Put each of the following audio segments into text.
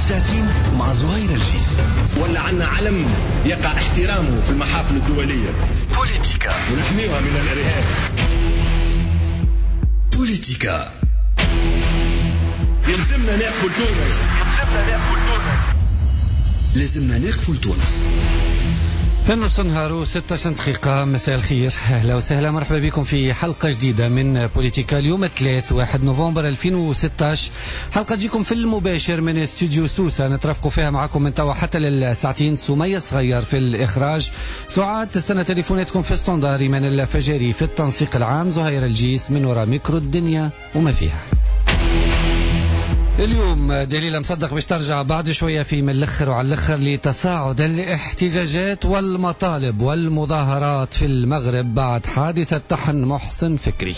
الساتين مع زهير الجيس. ولا عنا علم يقع احترامه في المحافل الدولية. بوليتيكا ونحميها من الإرهاب. بوليتيكا. يلزمنا نقفل تونس. لازمنا نقفل تونس. في النص نهار 16 دقيقة. مساء الخير، أهلا وسهلا، مرحبا بكم في حلقة جديدة من بوليتيكا. اليوم الثلاث 1 نوفمبر 2016. حلقة تجيكم في المباشر من استوديو سوسة، نترافقوا فيها معكم من توا حتى للساعتين. سمية صغير في الإخراج، سعاد تستنى تليفوناتكم في ستوندار، إيمان الفجاري في التنسيق العام، زهير الجيس من وراء ميكرو الدنيا وما فيها. اليوم دليل مصدق باش ترجع بعد شوية في من الاخر وعلى الاخر لتصاعد الاحتجاجات والمطالب والمظاهرات في المغرب بعد حادثة طحن محسن فكري.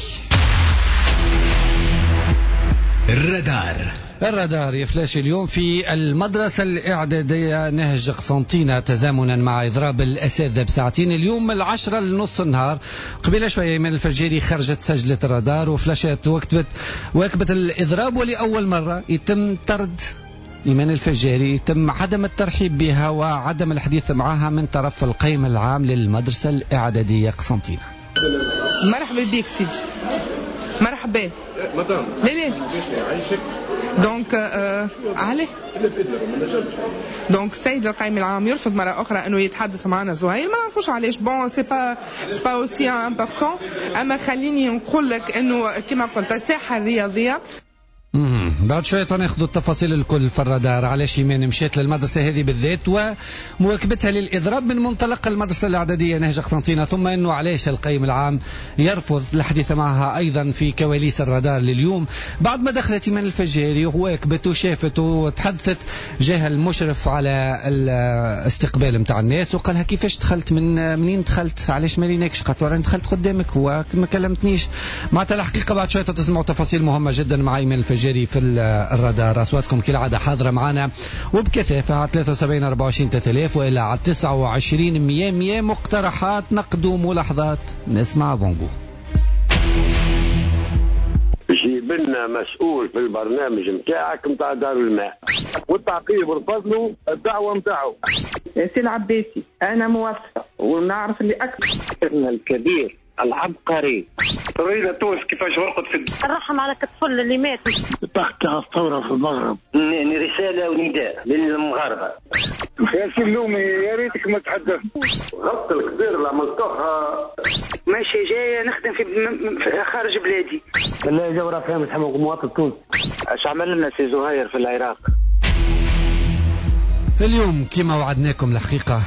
الرادار يفلاش اليوم في المدرسة الإعدادية نهج قسنطينة تزامنا مع إضراب الأساتذة بساعتين. اليوم من 10 لنص النهار. قبل شوية من الفجيري خرجت سجلة الرادار وفلاشات واكبت الإضراب، ولأول مرة يتم طرد إيمان الفجاري، يتم عدم الترحيب بها وعدم الحديث معها من طرف القيم العام للمدرسة الإعدادية قسنطينة. مرحبا بك سيدي، مرحبا. ليه دونك عليه دونك السيد القائم العام يرفض مرة أخرى أنه يتحدث معنا زهير، ما نعرفوش علاش. بون سي با اوسي امبورطون، أما خليني نقول لك أنه كما قلت الساحة الرياضية. بعد شوية ناخذوا التفاصيل الكل في الرادار، علاش إيمان مشيت للمدرسة هذه بالذات ومواكبتها للإضراب من منطلق المدرسة الإعدادية نهج قسنطينة، ثم أنه علاش القيم العام يرفض الحديث معها أيضا في كواليس الرادار لليوم. بعد ما دخلت إيمان الفجاري وواكبت وشافت وتحدثت جاه المشرف على الاستقبال متاع الناس وقالها كيفاش دخلت، منين دخلت، علاش ما ليناكش، قالت له دخلت قدامك وما كلمتنيش. معناتها الحقيقة بعد شوية تسمعوا تفاصيل مهمة جدا مع إيمان الفجاري في الرادار. أصواتكم كالعادة حاضرة معنا وبكثافة على 73 24 3000 وإلى على 29 100 مقترحات، نقد وملاحظات. نسمع بونجو. جيب لنا مسؤول في البرنامج متاعك متاع دار الماء، والتعقيب رفض له الدعوة متاعه. سي العباسي أنا موافقة ونعرف اللي أكثر الكبير العبقري طويلة تونس كيفاش ورقت في الرحم على الطفل اللي مات تحت الثورة في المغرب. رسالة ونداء للمغاربة. يا سلومي يا ريتك ما تحدث. غلط الكبير اللي عملتوها ماشي جاية نخدم في خارج بلادي. لا جغرافيا متحمل مواطن تونس. اش عمل لنا سي زهير في العراق؟ اليوم كما وعدناكم الحقيقة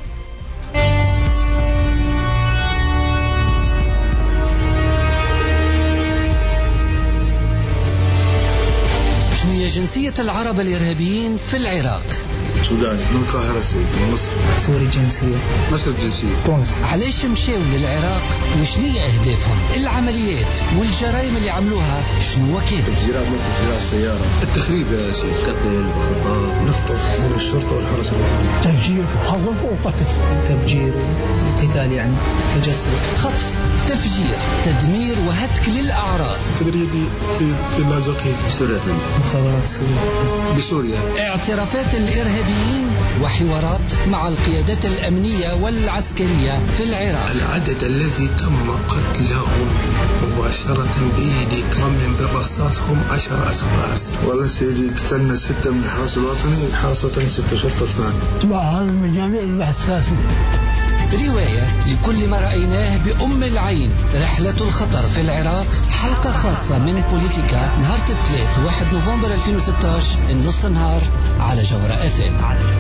هي جنسية العرب الإرهابيين في العراق. سوداني من القاهرة، سعودي من مصر. سوري جنسية. مسلك جنسية تونس. علاش مشاو للعراق وشنية أهدافهم؟ العمليات والجرائم اللي عملوها شنو كانت؟ تفجيرات، مثل تفجيرات سيارة، التخريب يا سيدي، قتل وخطف، نخطف من الشرطة والحرس الوطني، تفجير وخطف وقتل، تفجير قتال يعني تجسس، خطف، تفجير، تدمير وهتك للأعراض. تدريبي في اللاذقين، سوريا، مخابرات سوريا، بسوريا. اعترافات الإرهابيين وحوارات مع القيادات الأمنية والعسكرية في العراق. العدد الذي تم قتلهم مباشرة بإيدي رمي بالرصاص هم 10 أشخاص. والله سيدي قتلنا 6 من الحرس الوطني، الحرس الوطني 6 شرطة 2. تبع هذا المجامع البحث ثلاثة. رواية لكل ما رأيناه بأم العين، رحلة الخطر في العراق، حلقة خاصة من بوليتيكا نهار الثلاث 1 نوفمبر 2016 النص نهار على جورة FM.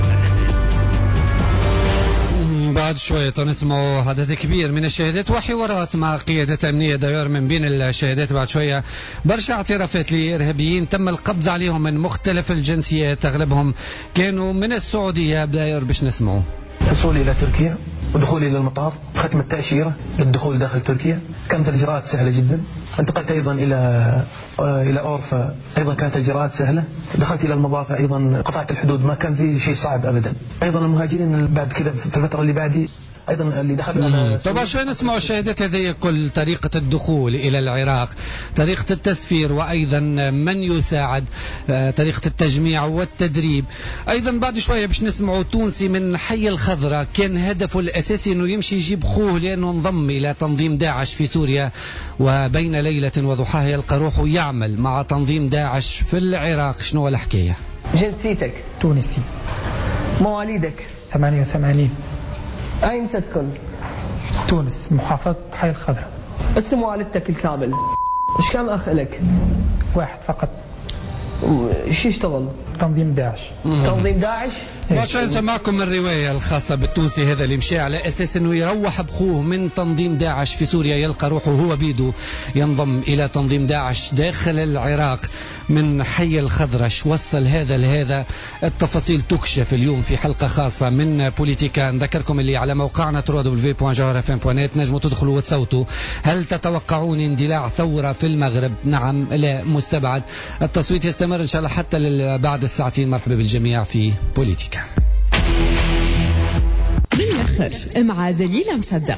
بعد شوية نسمع عدد كبير من الشهادات وحوارات مع قيادة أمنية داير. من بين الشهادات بعد شوية برشا اعترافات لإرهابيين تم القبض عليهم من مختلف الجنسيات، أغلبهم كانوا من السعودية. داير باش نسمعوا وصولي إلى تركيا ودخولي إلى المطار، ختم التأشيرة للدخول داخل تركيا، كانت الإجراءات سهلة جدا. انتقلت أيضا إلى أورفا، أيضا كانت الإجراءات سهلة. دخلت إلى المضافة أيضا، قطعت الحدود، ما كان في شيء صعب أبدا. أيضا المهاجرين بعد كذا في الفترة اللي بعدي أيضا اللي دخل على طبعا شوي نسمع الشهادات هذه كل طريقة الدخول إلى العراق، طريقة التسفير، وأيضا من يساعد، طريقة التجميع والتدريب. أيضا بعد شوية باش نسمعوا تونسي من حي الخضراء كان هدفه الأساسي أنه يمشي يجيب خوه لأنه انضم إلى تنظيم داعش في سوريا، وبين ليلة وضحاها يلقى روحه يعمل مع تنظيم داعش في العراق. شنو هو الحكاية؟ جنسيتك؟ تونسي. مواليدك؟ 88. أين تسكن؟ تونس، محافظة حي الخضراء. اسم والدتك الكامل؟ إيش كم أخ لك؟ واحد فقط. إيش يشتغل؟ تنظيم داعش. تنظيم داعش؟ عشان نسمعكم الرواية الخاصة بالتونسي هذا اللي مشى على أساس أنه يروح بخوه من تنظيم داعش في سوريا، يلقى روحه هو بيدو ينضم إلى تنظيم داعش داخل العراق من حي الخضرش. وصل هذا لهذا، التفاصيل تكشف اليوم في حلقة خاصة من بوليتيكا. نذكركم اللي على موقعنا www.jawharfm.net نجموا تدخلوا وتصوتوا. هل تتوقعون اندلاع ثورة في المغرب؟ نعم، لا، مستبعد. التصويت يستمر إن شاء الله حتى بعد الساعتين. مرحبا بالجميع في بوليتيكا. بالأخر مع دليل مصدق.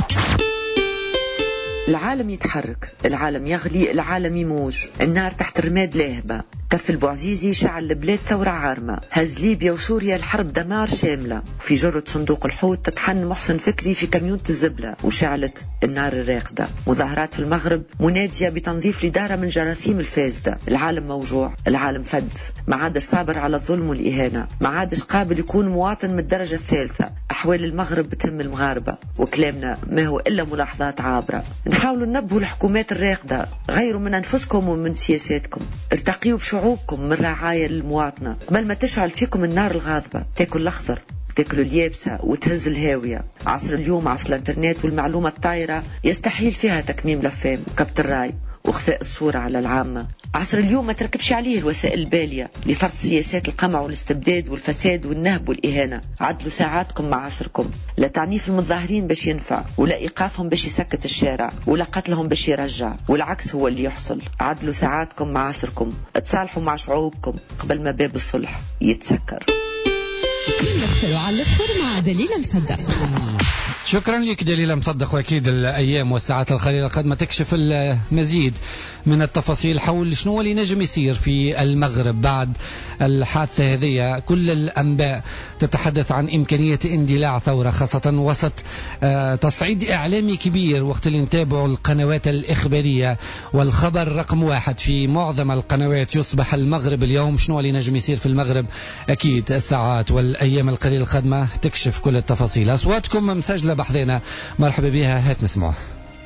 العالم يتحرك، العالم يغلي، العالم يموج، النار تحت الرماد لاهبة. كف البوعزيزي شعل البلاد ثورة عارمة، هز ليبيا وسوريا الحرب دمار شاملة. في جرة صندوق الحوت تطحن محسن فكري في كميونة الزبلة وشعلت النار الراقدة. مظاهرات في المغرب منادية بتنظيف الإدارة من جراثيم الفاسدة. العالم موجوع، العالم فد، ما عادش صابر على الظلم والإهانة، ما عادش قابل يكون مواطن من الدرجة الثالثة. أحوال المغرب بتهم المغاربة، وكلامنا ما هو إلا ملاحظات عابرة. نحاولوا ننبهوا الحكومات الراقدة، غيروا من أنفسكم ومن سياساتكم، ارتقيوا بشعوبكم من رعاية للمواطنة قبل ما تشعل فيكم النار الغاضبة. تاكل الأخضر، تاكلوا اليابسة وتهز الهاوية. عصر اليوم عصر الانترنت والمعلومة الطايرة يستحيل فيها تكميم لفام وكبت الراي وخفاء الصورة على العامة. عصر اليوم ما تركبش عليه الوسائل البالية لفرض سياسات القمع والاستبداد والفساد والنهب والإهانة. عدلوا ساعاتكم مع عصركم، لا تعنيف المتظاهرين باش ينفع، ولا إيقافهم باش يسكت الشارع، ولا قتلهم باش يرجع، والعكس هو اللي يحصل. عدلوا ساعاتكم مع عصركم، اتصالحوا مع شعوبكم قبل ما باب الصلح يتسكر. على الأخر مع دليل مصدق. شكرا لك دليل مصدق، واكيد الايام والساعات القليله القادمه تكشف المزيد من التفاصيل حول شنو اللي نجم يصير في المغرب بعد الحادثه هذه. كل الانباء تتحدث عن امكانيه اندلاع ثوره، خاصه وسط تصعيد اعلامي كبير وقت اللي نتابعوا القنوات الاخباريه، والخبر رقم 1 في معظم القنوات يصبح المغرب اليوم. شنو اللي نجم يصير في المغرب؟ اكيد الساعات والايام القليله القادمه تكشف كل التفاصيل. اصواتكم مسجله بحذنا، مرحبا بها، هات نسمعوها.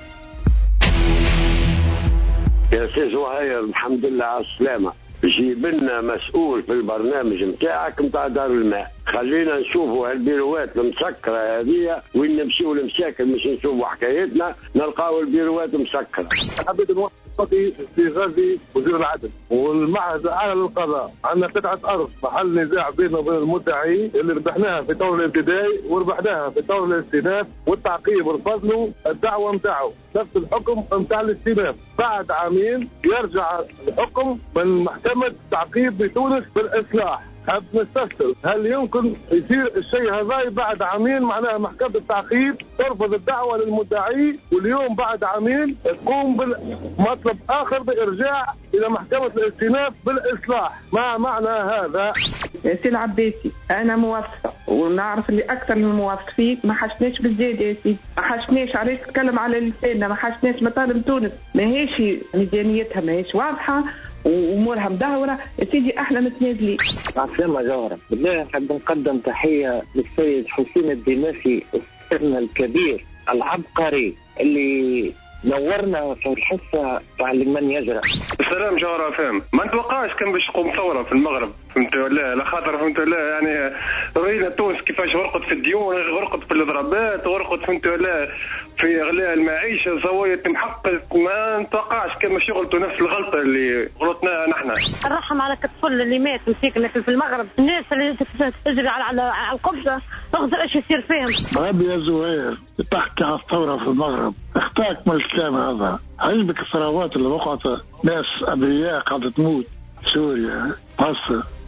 يا سيد وهاير، الحمد لله على السلامة. جيب لنا مسؤول في البرنامج متاعك متاع دار الماء، خلينا نشوفوا هالبيروات المسكرة هذه وين نمشيوا المساكن، مش نشوفوا حكايتنا نلقاو البيروات مسكرة. حبيت نوضح في غازي وزير العدل والمعهد الأعلى للقضاء. عندنا قطعة أرض محل نزاع بيننا وبين المدعي اللي ربحناها في طور الابتدائي وربحناها في طور الاستئناف والتعقيب ورفضنا الدعوة متاعه، نفس الحكم متاع الاستئناف. بعد عامين يرجع الحكم من محكمة التعقيب بتونس بالإصلاح. حاب نستفسر هل يمكن يصير الشيء هذا بعد عامين؟ معناها محكمة التعقيب ترفض الدعوة للمدعي واليوم بعد عامين تقوم بمطلب آخر بإرجاع إلى محكمة الاستئناف بالإصلاح. ما معنى هذا؟ سي العباسي، أنا موافقة ونعرف اللي أكثر من موافق فيك. ما حشناش بالزيادة يا سيدي، ما حشناش عليك تتكلم على لساننا، ما حشناش مطالب تونس ماهيش ميزانيتها ماهيش واضحة وامورها مدهوره يا سيدي. احنا متنازلين. عسلامة جوهرة، بالله نحب نقدم تحيه للسيد حسين الدماسي استاذنا الكبير العبقري اللي نورنا في الحصه تاع من يجرى. السلام جوهرة فهم. ما نتوقعش كان باش تقوم ثوره في المغرب، فهمت ولا لا؟ خاطر فهمت ولا يعني رينا تونس كيفاش غرقت في الديون، غرقت في الاضرابات، غرقت فهمت ولا في غلاء المعيشه، زوايا محقق. ما نتوقعش كان باش يغلطوا نفس الغلطه اللي غلطناها نحن. الرحم على الطفل اللي مات مسكين في المغرب، الناس اللي تجري على القبضه تقدر ايش يصير فيهم. غبي يا زهير تحكي على الثوره في المغرب، اختاك من الكلام هذا. عجبك الثروات اللي وقعت، ناس ابرياء قاعده تموت، سوريا، مصر،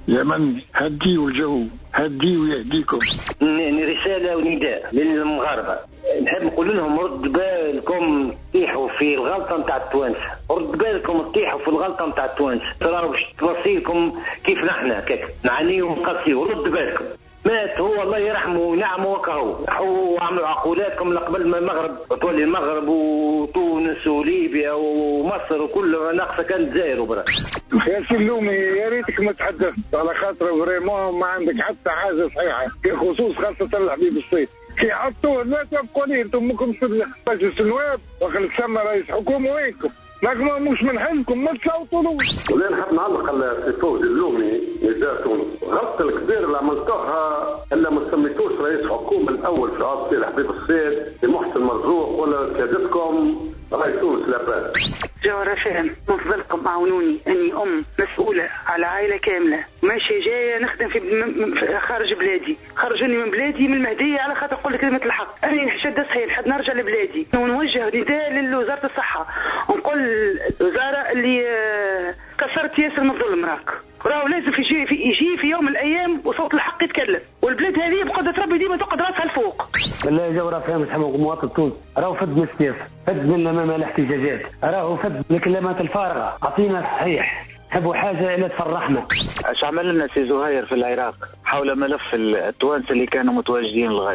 يا من هديوا الجو، هديوا يهديكم. رسالة ونداء للمغاربة، نحب نقول لهم رد بالكم تطيحوا في الغلطة نتاع التوانسة، رد بالكم تطيحوا في الغلطة نتاع التوانسة، تراو توصيلكم كيف نحن هكاك نعانيو ونقصيو، رد بالكم. مات هو الله يرحمه ونعمه وكهو وعملوا عقولاتكم قبل ما المغرب تولي المغرب وتونس وليبيا ومصر وكل ناقصه كان الجزائر وبرا. يا سلومي يا ريتك ما تحدثت على خاطر فريمون ما عندك حتى حاجه صحيحه في خصوص خاصه الحبيب الصيد. كي عطوه لا تبقوا لي انتم ممكن في مجلس النواب وخل تسمى رئيس حكومه وينكم؟ لكن مش من حلمكم ما تصوتوا له. ولين نحب نعلق على فوزي اللومي نداء تونس، الغلطه الكبيره اللي عملتوها الا ما سميتوش رئيس حكومه الاول في عصر الحبيب الصيد لمحسن مرزوق ولا سيادتكم رئيس تونس لاباس. جوهرة فهم من فضلكم عاونوني اني مسؤولة على عائلة كاملة ماشي جاية نخدم في خارج بلادي، خرجوني من بلادي من المهدية على خاطر نقول كلمة الحق، أنا نشد صحيح لحد نرجع لبلادي ونوجه نداء لوزارة الصحة ونقول الوزارة اللي كسرت ياسر من الظلم راهو لازم يجي في يوم من الايام وصوت الحق يتكلم، والبلاد هذه بقدرة ربي ديما تقعد راسها الفوق. بالله جوهرة فهم سحبوا مواطن تونس، راهو فد من السياسة، فد من امام الاحتجاجات، راهو فد من الكلمات الفارغة، اعطينا صحيح، نحبوا حاجة إلا تفرحنا. اش عمل لنا سي زهير في العراق حول ملف التوانسة اللي كانوا متواجدين للغاية؟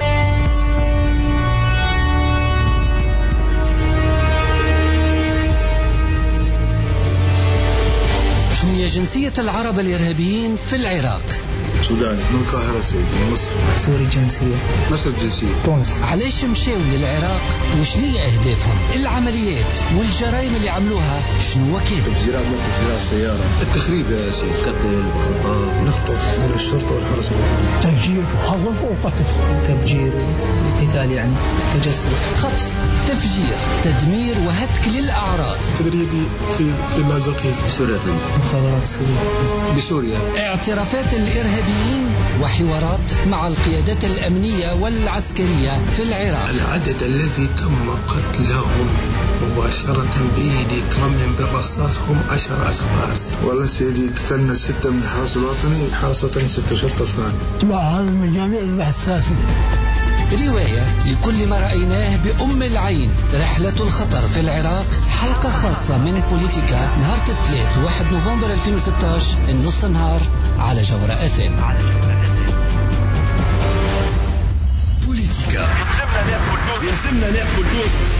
هي جنسية العرب الإرهابيين في العراق؟ سوداني من القاهرة سيدي، مصر. سوري الجنسية. مصر الجنسية. تونس. علاش مشاو للعراق وشنو أهدافهم؟ العمليات والجرائم اللي عملوها شنو كانت؟ تفجيرات مثل تفجيرات سيارة، التخريب يا سيدي، قتل وخطف، نخطف من الشرطة والحرس الوطني، تفجير وخطف وقتل، تفجير وقتال يعني تجسس، خطف، تفجير، تدمير وهتك للأعراض. تدريبي في اللاذقين سوريا، مخابرات سوريا بسوريا، اعترافات الإرهابيين وحوارات مع القيادات الأمنية والعسكرية في العراق. العدد الذي تم قتلهم مباشرة بإيدي رمي بالرصاص هم 10 أشخاص. والله سيدي قتلنا 6 من الحرس الوطني، حرس وطني 6 شرطة ثاني. هذا من جميع البحث ساسي. رواية لكل ما رأيناه بأم العين، رحلة الخطر في العراق، حلقة خاصة من بوليتيكا نهار الثلاث 1 نوفمبر 2016 النص نهار على جوهرة FM. بوليتيكا لازمنا نقفل تونس،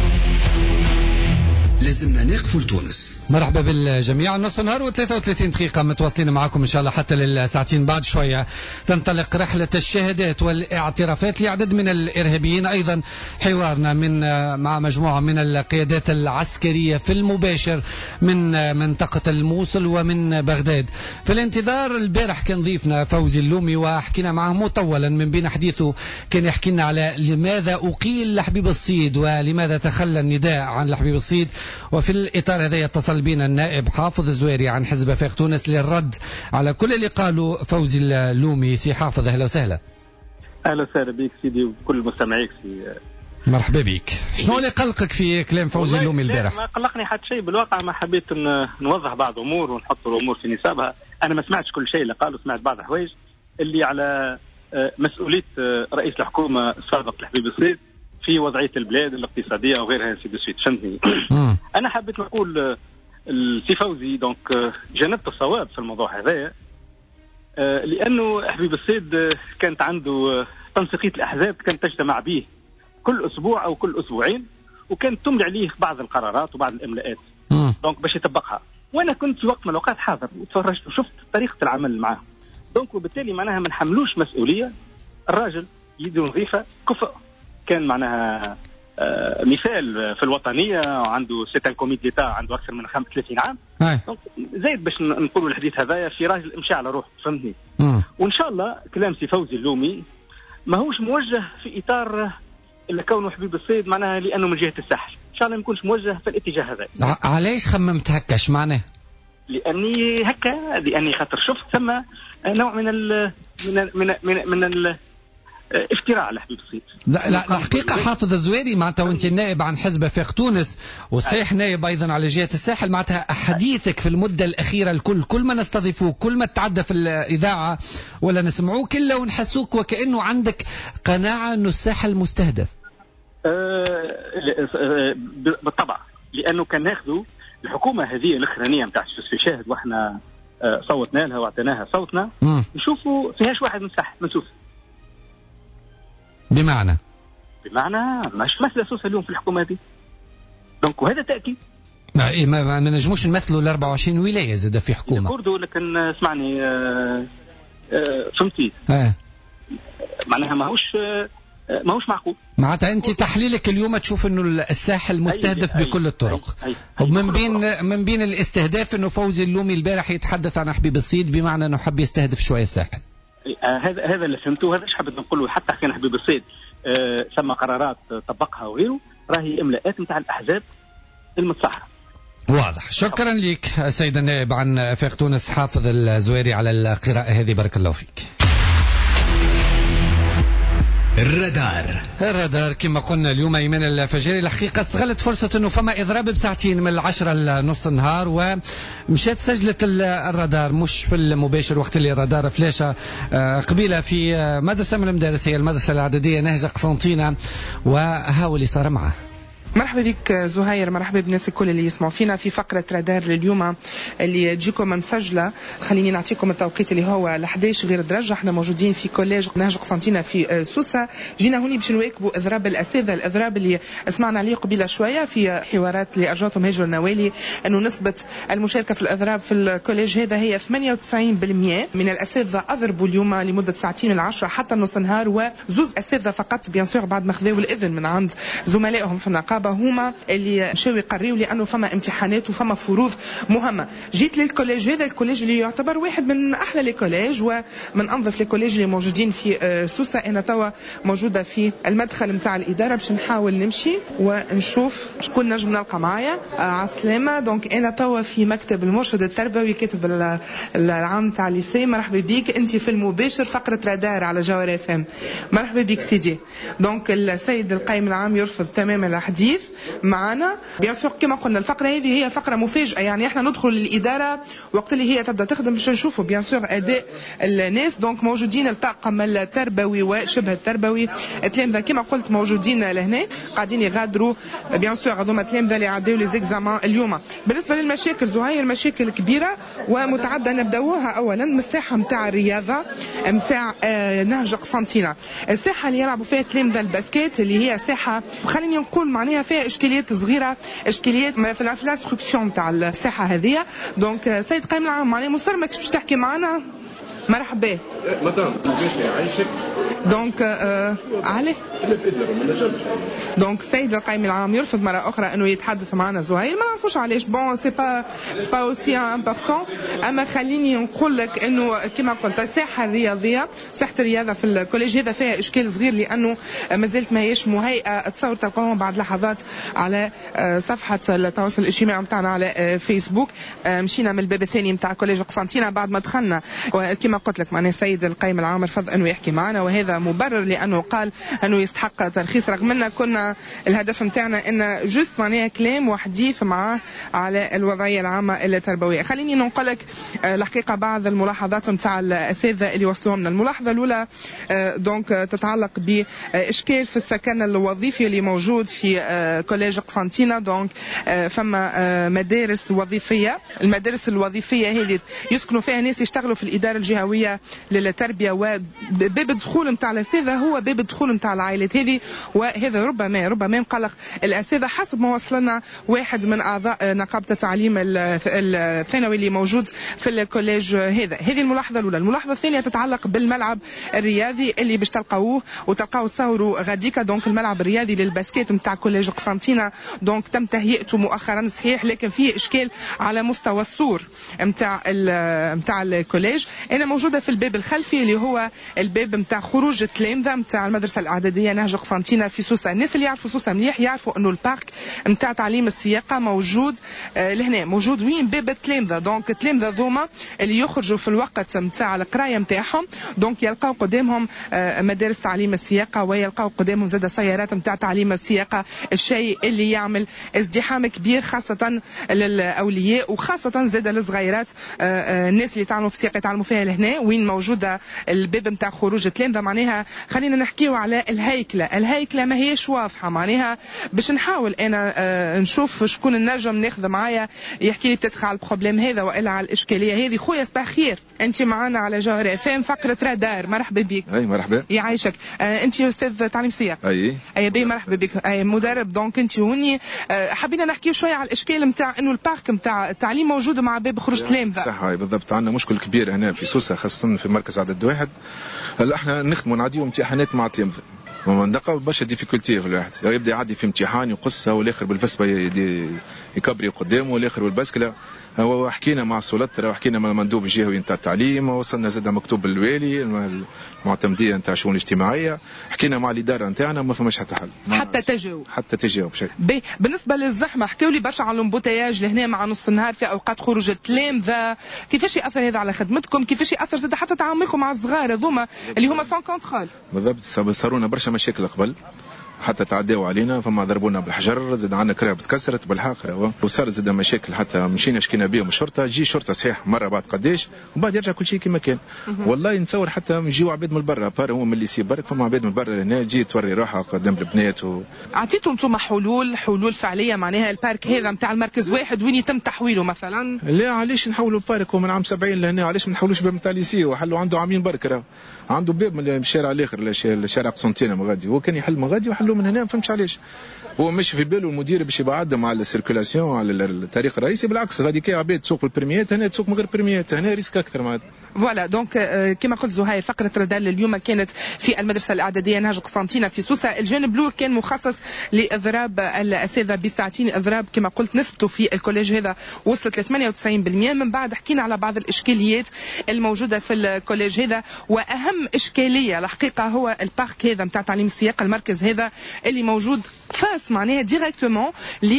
لازمنا نقفل تونس. مرحبا بالجميع، نص نهار و33 دقيقة متواصلين معكم إن شاء الله حتى للساعتين. بعد شوية تنطلق رحلة الشهادات والاعترافات لعدد من الإرهابيين، أيضا حوارنا مع مجموعة من القيادات العسكرية في المباشر من منطقة الموصل ومن بغداد. في الانتظار البارح كان ضيفنا فوزي اللومي وحكينا معه مطولا، من بين حديثه كان يحكي لنا على لماذا أقيل لحبيب الصيد ولماذا تخلى النداء عن لحبيب الصيد. وفي الإطار هذا يتصل بنا النائب حافظ الزويري عن حزب وفاق تونس للرد على كل اللي قالوا فوزي اللومي. سي حافظ أهلا وسهلا. أهلا وسهلا بك سيدي وكل مستمعيك. مرحبا بك. شنو اللي قلقك في كلام فوزي اللومي البارح؟ ما قلقني حتى شيء بالواقع، ما حبيت نوضح بعض أمور ونحط الأمور في نصابها. أنا ما سمعتش كل شيء اللي قالوا، سمعت بعض الحوايج اللي على مسؤولية رئيس الحكومة السابق لحبيب الصيد في وضعية البلاد الاقتصادية وغيرها. سيدي سويت فهمتني. أنا حبيت نقول السي فوزي دونك جنبت الصواب في الموضوع هذا، لأنه حبيب الصيد كانت عنده تنسيقية الأحزاب كانت تجتمع به كل أسبوع أو كل أسبوعين، وكانت تملي عليه بعض القرارات وبعض الإملاءات دونك باش يطبقها. وأنا كنت في وقت من الأوقات حاضر وتفرجت وشفت طريقة العمل معه دونك، وبالتالي معناها ما نحملوش مسؤولية. الراجل يده نظيفة كفء، كان معناها مثال في الوطنية، وعنده سيتان كوميدي تاع عنده أكثر من 35 عام. زايد باش نقولوا الحديث هذايا في راجل امشي على روح فهمتني. وإن شاء الله كلام سي فوزي اللومي ماهوش موجه في إطار إلا كونه حبيب الصيد معناها لأنه من جهة الساحل، إن شاء الله ما يكونش موجه في الاتجاه هذا. علاش خممت هكا؟ اش معناه؟ لأني خاطر شفت ثم نوع من ال من ال من ال من ال افتراء على حبيب الصيد. لا الحقيقة حافظ الزويري معناتها وانت النائب عن حزب وفاق تونس وصحيح نائب ايضا على جهة الساحل، معناتها حديثك في المدة الأخيرة كل ما نستضيفوك كل ما تتعدى في الإذاعة ولا نسمعوك إلا ونحسوك وكأنه عندك قناعة أنه الساحل مستهدف. بالطبع، لأنه كان ناخذوا الحكومة هذه الأخرانية متاع شاهد واحنا صوتنا لها واعطيناها صوتنا، نشوفوا فيهاش واحد من الساحل، ما نشوف بمعنى مش مسألة أساسها اليوم في الحكومة هذه. دونك وهذا تأكيد ما نجموش نمثلوا ال 24 ولاية زاد في حكومة كردو، لكن اسمعني فهمتي معناها ماهوش معقول. معناتها انت تحليلك اليوم تشوف انه الساحل مستهدف بكل الطرق، ومن بين الاستهداف انه فوزي اللومي البارح يتحدث عن حبيب الصيد بمعنى انه حب يستهدف شويه الساحل. هذا اللي فهمته، هذا ايش حبيت نقوله. حتى حكينا حبيب الصيد ثم قرارات طبقها وغيره، راهي املاءات نتاع الاحزاب المتصاحبه. واضح. شكرا لك سيد النائب عن وفاق تونس حافظ الزويري على القراءة هذه، بارك الله فيك. الرادار كما قلنا اليوم ايمن الفجري الحقيقه استغلت فرصه انه فما اضراب بساعتين من 10 لنص النهار ومشات سجلت الرادار مش في المباشر وقت اللي الرادار فلاشه قبيله في مدرسه من المدارس، هي المدرسه الاعداديه نهج قسنطينه، وهاو اللي صار معه. مرحبا بك زهير، مرحبا بالناس الكل اللي يسمعوا فينا في فقرة رادار لليوم اللي تجيكم مسجلة. خليني نعطيكم التوقيت اللي هو 11 غير درجة. احنا موجودين في كوليج نهج قسنطينة في سوسة. جينا هوني باش نواكبوا اضراب الاساتذة، الاضراب اللي سمعنا عليه قبيله شوية في حوارات اللي اجرتهم هاجر النوالي، انه نسبة المشاركة في الاضراب في الكوليج هذا هي 98% من الاساتذة اضربوا اليوم لمدة ساعتين من 10 حتى نص النهار، وزوز اساتذة فقط بيان سور بعد ما خذوا الاذن من عند زملائهم في النقابة هما اللي مشاو يقريوا لانه فما امتحانات وفما فروض مهمه. جيت للكوليج هذا، الكوليج اللي يعتبر واحد من احلى الكوليج ومن انظف الكوليج اللي موجودين في سوسه. انا توا موجوده في المدخل نتاع الاداره باش نحاول نمشي ونشوف شكون نجم نلقى معايا. عسلامه. دونك انا توا في مكتب المرشد التربوي كاتب العام تاع الليسي. مرحبا بك، انت في المباشر فقره رادار على جوهر اف ام. مرحبا بك سيدي. دونك السيد القائم العام يرفض تماما الحديث معنا. بيان سور كما قلنا الفقره هذه هي فقره مفاجاه، يعني احنا ندخل للاداره وقت اللي هي تبدا تخدم باش نشوفوا بيان سور اداء الناس. دونك موجودين الطاقم التربوي وشبه التربوي، التلامذه كما قلت موجودين لهنا قاعدين يغادروا بيان سور هذوما التلامذه اللي عداو لي زيكزامان اليوم. بالنسبه للمشاكل زهير، مشاكل كبيره ومتعدده. نبداوها اولا من الساحه نتاع الرياضه نتاع نهج قسنطينه، الساحه اللي يلعبوا فيها تلامذه الباسكيت، اللي هي ساحه خليني نقول معناها فيها اشكاليات صغيره، اشكاليات في الانستركسيون تاع الساحه هذه. دونك سيد قائم العام معناها مصر ماكش باش تحكي معنا. مرحبا مدام يعيشك. دونك علي دونك السيد القائم العام يرفض مرة أخرى أنه يتحدث معنا زهير، ما نعرفوش علاش. بون سي با اوسي امبورطون، أما خليني نقول لك أنه كما قلت الساحة الرياضية، ساحة الرياضة في الكوليج هذا فيها إشكال صغير، لأنه مازالت ما هيش مهيئة. تصور تلقاهم بعد لحظات على صفحة التواصل الاجتماعي متاعنا على فيسبوك. مشينا من الباب الثاني متاع كوليج قسنطينة بعد ما دخلنا، وكما قلت لك معناه السيد القائم العام رفض أنه يحكي معنا، وهذا مبرر لأنه قال أنه يستحق ترخيص، رغم أن كنا الهدف متاعنا أن جست معناها كلام وحديث معه على الوضعية العامة التربوية. خليني ننقل لك الحقيقة بعض الملاحظات متاع الأساتذة اللي وصلوا لنا. الملاحظة الأولى دونك تتعلق بإشكال في السكن الوظيفي اللي موجود في كوليج قسنطينة. دونك فما مدارس وظيفية، المدارس الوظيفية هذه يسكنوا فيها ناس يشتغلوا في الإدارة الجهوية للتربية، وباب الدخول متاع الأساتذة هو باب الدخول متاع العائلات هذه، وهذا ربما مقلق الأساتذة حسب ما وصلنا واحد من أعضاء نقابة التعليم الثانوي اللي موجود في الكوليج هذا. هذه الملاحظة الأولى. الملاحظة الثانية تتعلق بالملعب الرياضي اللي باش تلقاوه تصوروا غاديكا. دونك الملعب الرياضي للباسكيت متاع كوليج قسنطينة دونك تم تهيئته مؤخرا صحيح، لكن فيه إشكال على مستوى السور متاع الكوليج. أنا موجودة في الباب الخلفي اللي هو الباب متاع خروج خروج التلامذة نتاع المدرسة الإعدادية نهج قسنطينة في سوسة. الناس اللي يعرفوا سوسة مليح يعرفوا إنه البارك نتاع تعليم السياقة موجود لهنا، موجود وين باب التلامذة. دونك التلامذة ذوما اللي يخرجوا في الوقت نتاع القراية نتاعهم دونك يلقاو قدامهم مدارس تعليم السياقة، ويلقاو قدامهم زاد سيارات نتاع تعليم السياقة، الشيء اللي يعمل ازدحام كبير خاصة للأولياء وخاصة زاد للصغيرات. الناس اللي يتعلموا في السياقة يتعلموا فيها لهنا وين موجودة الباب نتاع خروج التلامذة. معناها خلينا نحكيو على الهيكلة ما هيش واضحة. معناها باش نحاول أنا نشوف شكون النجم ناخذ معايا يحكي لي بتدخل على البروبليم هذا وإلا على الإشكالية هذه. خويا صباح خير، أنت معنا على جوهر FM فقرة رادار. مرحبا بك. أي مرحبا. يعيشك. أنت أستاذ تعليم سياقة. أي بي مرحبا بك. أي مدرب. دونك أنت هوني حبينا نحكي شوية على الإشكال نتاع إنه البارك نتاع التعليم موجود مع باب خروج تلامذة. صح بالضبط. عندنا مشكل كبير هنا في سوسة خاصة في مركز عدد واحد. هلا احنا نخدموا نعديو امتحانات مع تلامذة ومندقة برشا ديفيكولتي في الواحد، يبدا يعدي في امتحان يقصها والاخر بالفسبة يكبري قدامه والاخر بالبسكلة. وحكينا مع السلطة وحكينا مع المندوب الجهوي نتاع التعليم، وصلنا زاد مكتوب الوالي المعتمدية نتاع الشؤون الاجتماعية، حكينا مع الإدارة نتاعنا ما فماش حتى حل حتى تجاوب شيء. بالنسبة للزحمة حكيوا لي برشا على الامبوتياج لهنا مع نص النهار في أوقات خروج التلامذة، كيفاش يأثر هذا على خدمتكم؟ كيفاش يأثر زاد حتى تعاملكم مع الصغار هذوما اللي هما سون كونترول؟ بالضبط. صارونا برشا مشاكل قبل حتى تعداو علينا، فما ضربونا بالحجر، زاد عندنا كراب تكسرت بالحاقرة، وصار زاد مشاكل حتى مشينا شكينا بهم الشرطة. تجي شرطة صحيح مرة بعد قداش وبعد يرجع كل شيء كما كان. والله نتصور حتى يجيو عباد من برا بار هو من اللي يسيب برك، فما عباد من برا لهنا تجي توري روحها قدام البنات عطيتوا انتم حلول فعلية معناها البارك هذا نتاع المركز واحد وين يتم تحويله مثلا؟ لا علاش نحولوا البارك ومن عام 70 لهنا؟ علاش ما نحولوش باب نتاع ليسي وحلوا عنده عامين برك راه عنده باب من الشارع الاخر شارع قسنطينة مغادي، هو كان يحل مغادي وحلوه من هنا. ما فهمش علاش هو مش في باله المدير باش يبعد مع السيركولاسيون على الطريق الرئيسي. بالعكس غادي كي عباد تسوق بالبريميات هنا تسوق من غير بريميات، هنا ريسك اكثر معناتها. فوالا دونك كما قلت زهير فقرة رادار اليوم كانت في المدرسة الإعدادية نهج قسنطينة في سوسة. الجانب الأول كان مخصص لإضراب الأساتذة بساعتين إضراب، كما قلت نسبته في الكوليج هذا وصلت ل 98%. من بعد حكينا على بعض الإشكاليات الموجودة في الكوليج هذا، وأهم إشكالية الحقيقة هو البارك هذا متاع تعليم السياقة، المركز هذا اللي موجود فاس معناها ديريكتومون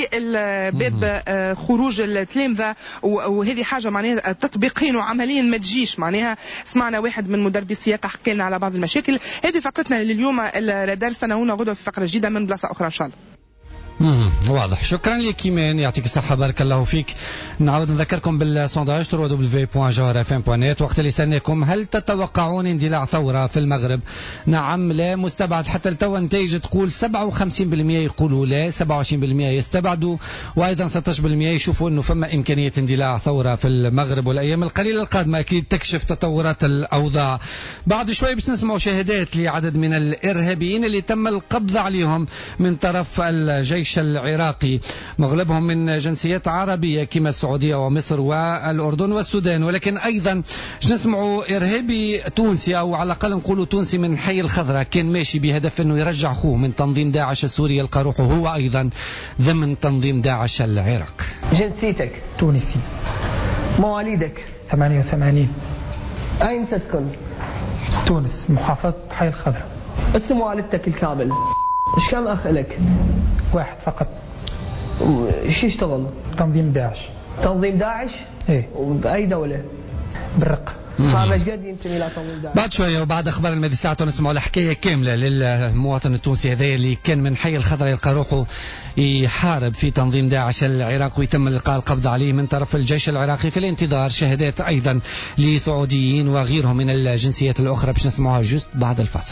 للباب خروج التلامذة، وهذه حاجة معناها تطبيقيا وعمليا ما تجيش. معناها سمعنا واحد من مدربي السياقة حكى لنا على بعض المشاكل. هذه فقرتنا لليوم. الرادار استنونا غدوة في فقرة جديدة من بلاصة أخرى إن شاء الله. واضح. شكرا لك إيمان، يعطيك الصحة، بارك الله فيك. نعود نذكركم بالسونداج www.jawharfm.net. وقت اللي سألناكم هل تتوقعون اندلاع ثورة في المغرب؟ نعم لا مستبعد. حتى التو نتائج تقول 57% يقولوا لا، 27% يستبعدوا، وأيضا 16% يشوفوا أنه فما إمكانية اندلاع ثورة في المغرب. والأيام القليلة القادمة أكيد تكشف تطورات الأوضاع. بعد شوي باش نسمعوا شهادات لعدد من الإرهابيين اللي تم القبض عليهم من طرف الجيش العراقي، مغلبهم من جنسيات عربية كما السعودية ومصر والأردن والسودان. ولكن أيضا نسمعوا إرهابي تونسي أو على الأقل نقولوا تونسي من حي الخضراء كان ماشي بهدف أنه يرجع أخوه من تنظيم داعش السوري يلقى روحه هو أيضا ضمن تنظيم داعش العراق. جنسيتك؟ تونسي. مواليدك؟ 88. أين تسكن؟ تونس، محافظة حي الخضراء. اسم والدتك الكامل؟ ايش كم اخ لك؟ واحد فقط. ايش يشتغل؟ تنظيم داعش. تنظيم داعش؟ ايه. وبأي دولة؟ بالرقة. صار قد ينتمي إلى تنظيم داعش. بعد شوية وبعد أخبار الماضي ساعة نسمعوا الحكاية كاملة للمواطن التونسي هذا اللي كان من حي الخضراء يلقى روحه يحارب في تنظيم داعش العراق، ويتم إلقاء القبض عليه من طرف الجيش العراقي في الانتظار شهادات أيضا لسعوديين وغيرهم من الجنسيات الأخرى باش نسمعوها جوست بعد الفاصل.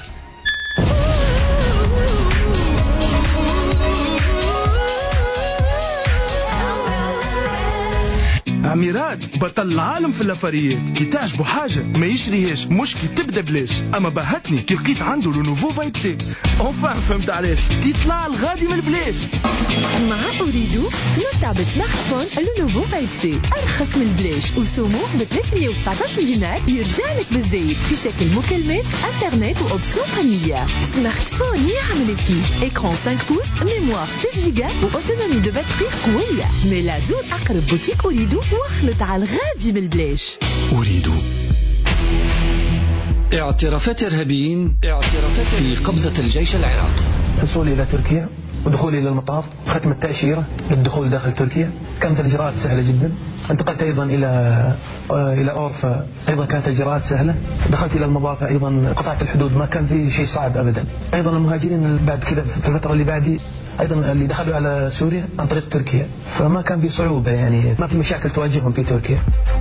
عميرات بطل العالم في اللافاريات، كي تعجبه حاجة ما يشريهاش، مش كي تبدا بلاش. اما بهتني كي لقيت عنده لو نوفو فايب سي، اونفان فهمت علاش تطلع الغادي من البلاش. مع أريدو تمتع بسمارت فون لونوفو فايب سي أرخص من البلاش وسومو ب 319 دينار يرجع لك بالزايد في شكل مكالمات انترنت وأوبسيون فنية. سمارت فون يعمل فيه إكران 5 بوس، ميموار 6 جيجا وأوتونومي دو باتري قوية. ميلا زور أقرب بوتيك أريدو واخلط على الغادي بالبلاش. أريد اعترافات إرهابيين في قبضة الجيش العراقي. وصولي إلى تركيا ودخولي إلى المطار ختم التأشيرة للدخول داخل تركيا كانت الإجراءات سهلة جدا. انتقلت أيضا إلى أورفا أيضا كانت الإجراءات سهلة. دخلت إلى المضافة أيضا قطعت الحدود ما كان في شيء صعب أبدا. أيضا المهاجرين بعد كذا في الفترة اللي بعدي أيضا اللي دخلوا على سوريا عن طريق تركيا فما كان في صعوبة يعني ما في مشاكل تواجههم في تركيا.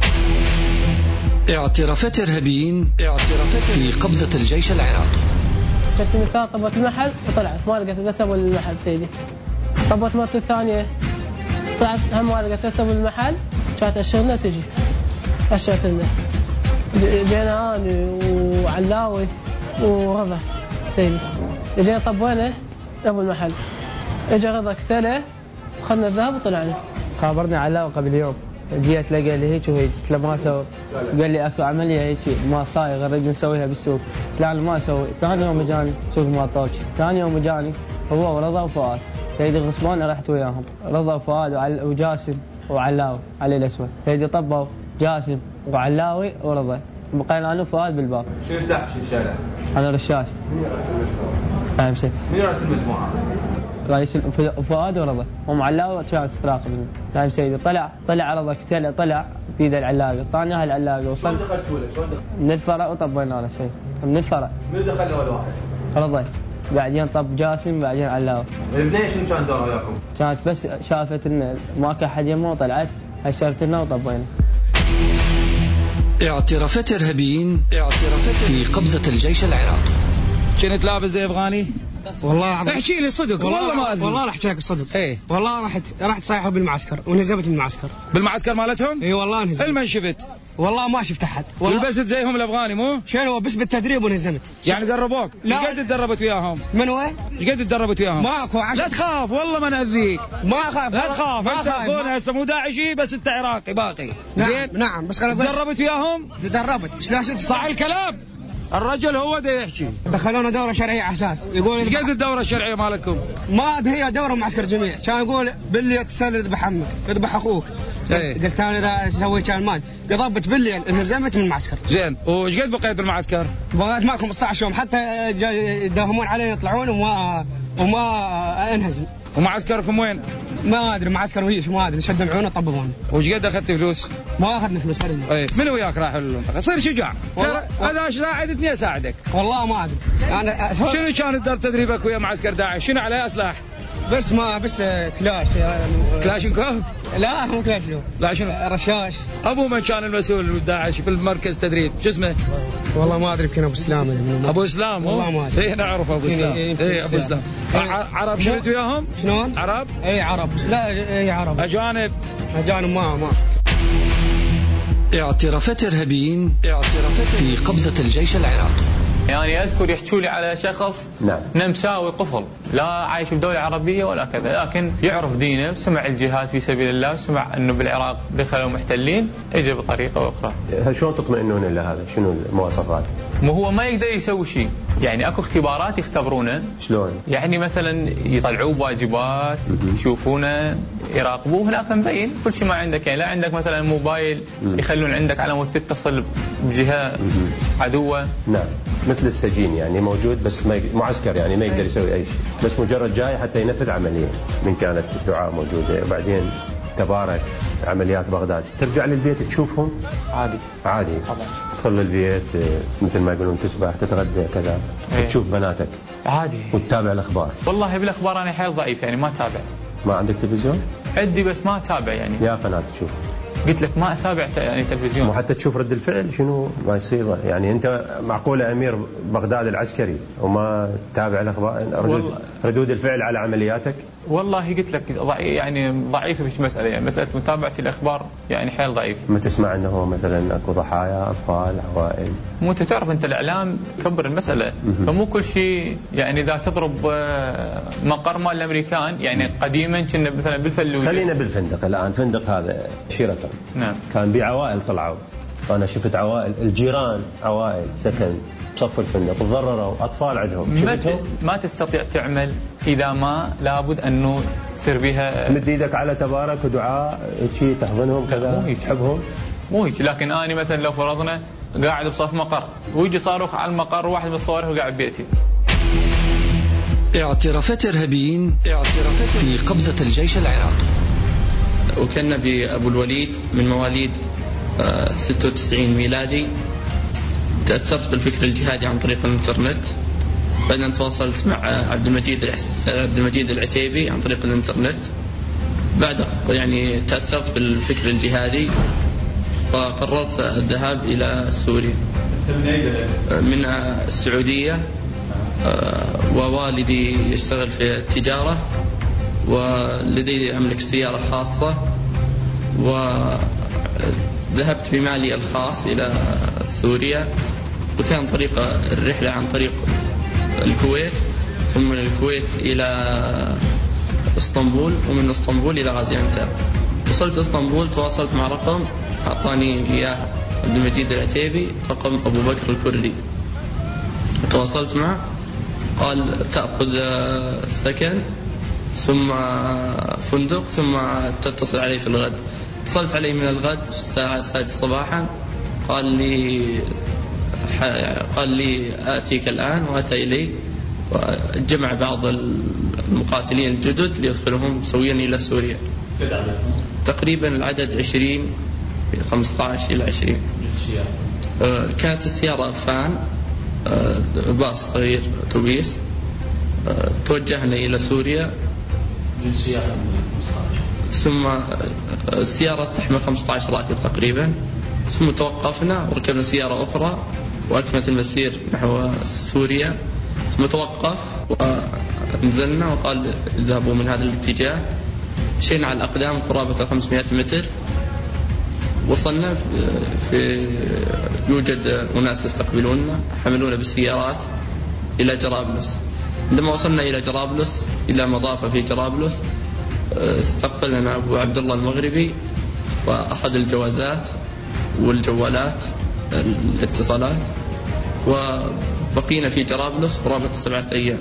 اعترافات إرهابيين في قبضة الجيش العراقي. جت مثال طبت المحل وطلعت ما لقيت بس ابو المحل سيدي. طبت مرتي الثانيه طلعت هم ما لقيت بس ابو المحل كانت الشغله تجي اشرت لنا جينا انا وعلاوي ورضا سيدي جينا طبينا ابو المحل اجى رضا كتله اخذنا الذهب وطلعنا. خابرني علاوي قبل يوم جيت لقى لي هيك وهيك قلت له ما اسوي قال لي اكو عمليه هيك ما صايغ نريد نسويها بالسوق قلت له ما اسوي. ثاني يوم اجاني سوق ماطوش ثاني يوم اجاني هو ورضا وفؤاد سيدي غصبان رحت وياهم رضا وفؤاد وجاسم وعلاوي علي الاسود سيدي طبوا جاسم وعلاوي ورضا بقينا انا وفؤاد بالباب. شو يفتح في الشارع؟ انا رشاش. فاهم شيء؟ مين راس المجموعه؟ رئيس فؤاد ورضا ومعلاوي كانت تراقبني. نعم سيدي طلع رضا كتله طلع بيد العلاقه طعناها العلاقه وصل. شلون دخلتوا له؟ شلون دخلت؟ من الفرع وطبينا له سيدي من الفرع. من دخل اول واحد؟ رضا بعدين طب جاسم بعدين علاوي. البنيه شنو كان دورها وياكم؟ كانت بس شافت ان ماكو احد يمه وطلعت هشرت لنا وطبينا. اعترافات إرهابيين في قبضة الجيش العراقي. كنت لابس زي افغاني؟ والله العظيم احكي لي صدق والله ما ادري. والله احكي لك الصدق. ايه والله رحت صايحه بالمعسكر ونهزمت من المعسكر. بالمعسكر مالتهم؟ اي والله انهزمت. المن شفت؟ والله ما شفت احد. لبست زيهم الافغاني مو؟ شنو بس بالتدريب ونهزمت. يعني دربوك؟ لا. ايش قد تدربت وياهم؟ من وين؟ ايش قد تدربت وياهم؟ ماكو لا تخاف والله ما نأذيك. ما اخاف. لا تخاف انت اخونا هسه مو داعشي بس انت عراقي باقي. نعم زين؟ نعم بس خليني تدربت وياهم؟ تدربت بس لا صح الكلام؟ الرجل هو ده يحكي. دخلونا دوره شرعيه على اساس يقول ايش قد الدوره الشرعيه مالتكم؟ ما هي دوره معسكر جميع كان يقول باللي تسال اذبح عمك اذبح اخوك. ايه. قلت انا اذا سويت كان مال قضبت بالليل انهزمت من المعسكر. زين وايش قد بقيت بالمعسكر؟ بقيت معكم 15 يوم حتى يداهمون علي يطلعون وما انهزم. ومعسكركم وين؟ ما ادري معسكر ويش ما ادري شدوا معونه طببون. وش قد اخذت فلوس؟ ما اخذنا فلوس ابدا. اي من وياك راح المنطقه؟ صير شجاع. اذا ساعدتني اساعدك. والله ما ادري. انا شنو كان تدريبك ويا معسكر داعش؟ شنو عليه اسلحه؟ بس كلاش. كلاشنكوف؟ لا مو كلاشنكوف. لا شنو؟ رشاش. ابو من كان المسؤول داعش في المركز تدريب؟ شو اسمه؟ والله ما ادري يمكن ابو اسلام. ابو اسلام والله ما ادري. ايه نعرف ابو اسلام. ايه ابو اسلام. عرب شفت وياهم؟ شلون؟ عرب؟ اي عرب بس لا اي عرب. اجانب ما اعترافات إرهابيين في قبضة الجيش العراقي. يعني أذكر يحكوا لي على شخص نمساوي قفل لا عايش بدولة عربية ولا كذا لكن يعرف دينه وسمع الجهاد في سبيل الله وسمع أنه بالعراق دخلوا محتلين اجى بطريقة أخرى. شلون تطمئنون إلى هذا؟ شنو المواصفات؟ ما هو ما يقدر يسوي شيء يعني اكو اختبارات يختبرونه. شلون؟ يعني مثلا يطلعوه بواجبات يشوفونه يراقبوه هناك مبين كل شيء ما عندك يعني لا عندك مثلا موبايل يخلون عندك على مود تتصل بجهه عدوه. نعم مثل السجين يعني موجود بس معسكر يعني ما يقدر يسوي اي شيء بس مجرد جاي حتى ينفذ عمليه من كانت الدعاء موجوده وبعدين تبارك عمليات بغداد ترجع للبيت تشوفهم عادي تدخل للبيت مثل ما يقولون تسبح تتغدى كذا تشوف بناتك عادي وتتابع الاخبار. والله بالاخبار انا حيل ضعيف يعني ما اتابع. ما عندك تلفزيون؟ عندي بس ما اتابع يعني. يا قناه تشوف؟ قلت لك ما اتابع يعني تلفزيون. وحتى تشوف رد الفعل شنو ما يصير يعني انت معقوله امير بغداد العسكري وما تتابع الاخبار ردود الفعل على عملياتك؟ والله قلت لك يعني ضعيفه في مساله يعني مساله متابعه الاخبار يعني حيل ضعيف. ما تسمع انه مثلا اكو ضحايا اطفال عوائل؟ مو انت تعرف انت الاعلام كبر المساله فمو كل شيء يعني اذا تضرب مقر مال الامريكان يعني قديما كنا مثلا بالفلوجه. خلينا بالفندق الان فندق هذا شيراتون نعم كان بعوائل طلعوا انا شفت عوائل الجيران عوائل سكن صف الفندق تضرروا اطفال عندهم ما تستطيع تعمل اذا ما لابد انه تصير بها تمد ايدك على تبارك ودعاء شيء تحضنهم كذا تحبهم مو هيك لكن انا مثلا لو فرضنا قاعد بصف مقر ويجي صاروخ على المقر واحد من الصواريخ وقاعد بيتي. اعترافات إرهابيين في قبضة الجيش العراقي. وكان بأبو الوليد من مواليد 96 ميلادي. تأثرت بالفكر الجهادي عن طريق الإنترنت، بعدين تواصلت مع عبد المجيد العتيبي عن طريق الإنترنت. بعد يعني تأثرت بالفكر الجهادي فقررت الذهاب إلى سوريا من السعودية. ووالدي يشتغل في التجارة ولدي أملك سيارة خاصة، وذهبت بمالي الخاص إلى سوريا. وكان طريق الرحلة عن طريق الكويت، ثم من الكويت إلى اسطنبول، ومن اسطنبول إلى غازيانتاب. وصلت اسطنبول تواصلت مع رقم أعطاني إياه عبد المجيد العتيبي، رقم أبو بكر الكردي. تواصلت معه قال تأخذ سكن ثم فندق ثم تتصل علي في الغد. اتصلت عليه من الغد الساعة 6 صباحا، قال لي آتيك الآن، وأتى إلي وجمع بعض المقاتلين الجدد ليدخلهم سويا إلى سوريا. تقريبا العدد 20 15 إلى 20. كانت السيارة فان باص صغير أتوبيس. توجهنا إلى سوريا، ثم السيارة تحمل 15 راكب تقريبا. ثم توقفنا وركبنا سيارة أخرى وأكملت المسير نحو سوريا. ثم توقف ونزلنا وقال اذهبوا من هذا الاتجاه. مشينا على الأقدام قرابة 500 متر. وصلنا في يوجد أناس يستقبلوننا، حملونا بالسيارات إلى جرابلس. لما وصلنا إلى جرابلس إلى مضافة في جرابلس استقبلنا أبو عبد الله المغربي وأخذ الجوازات والجوالات الاتصالات، وبقينا في جرابلس قرابة 7 أيام.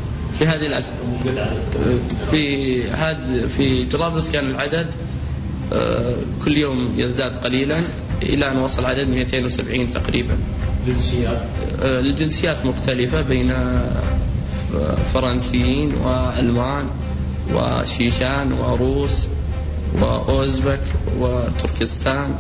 في جرابلس كان العدد كل يوم يزداد قليلا إلى أن وصل عدد 270 تقريبا. الجنسيات مختلفة بين فرنسيين وألمان وشيشان وروس وأوزبك وتركستان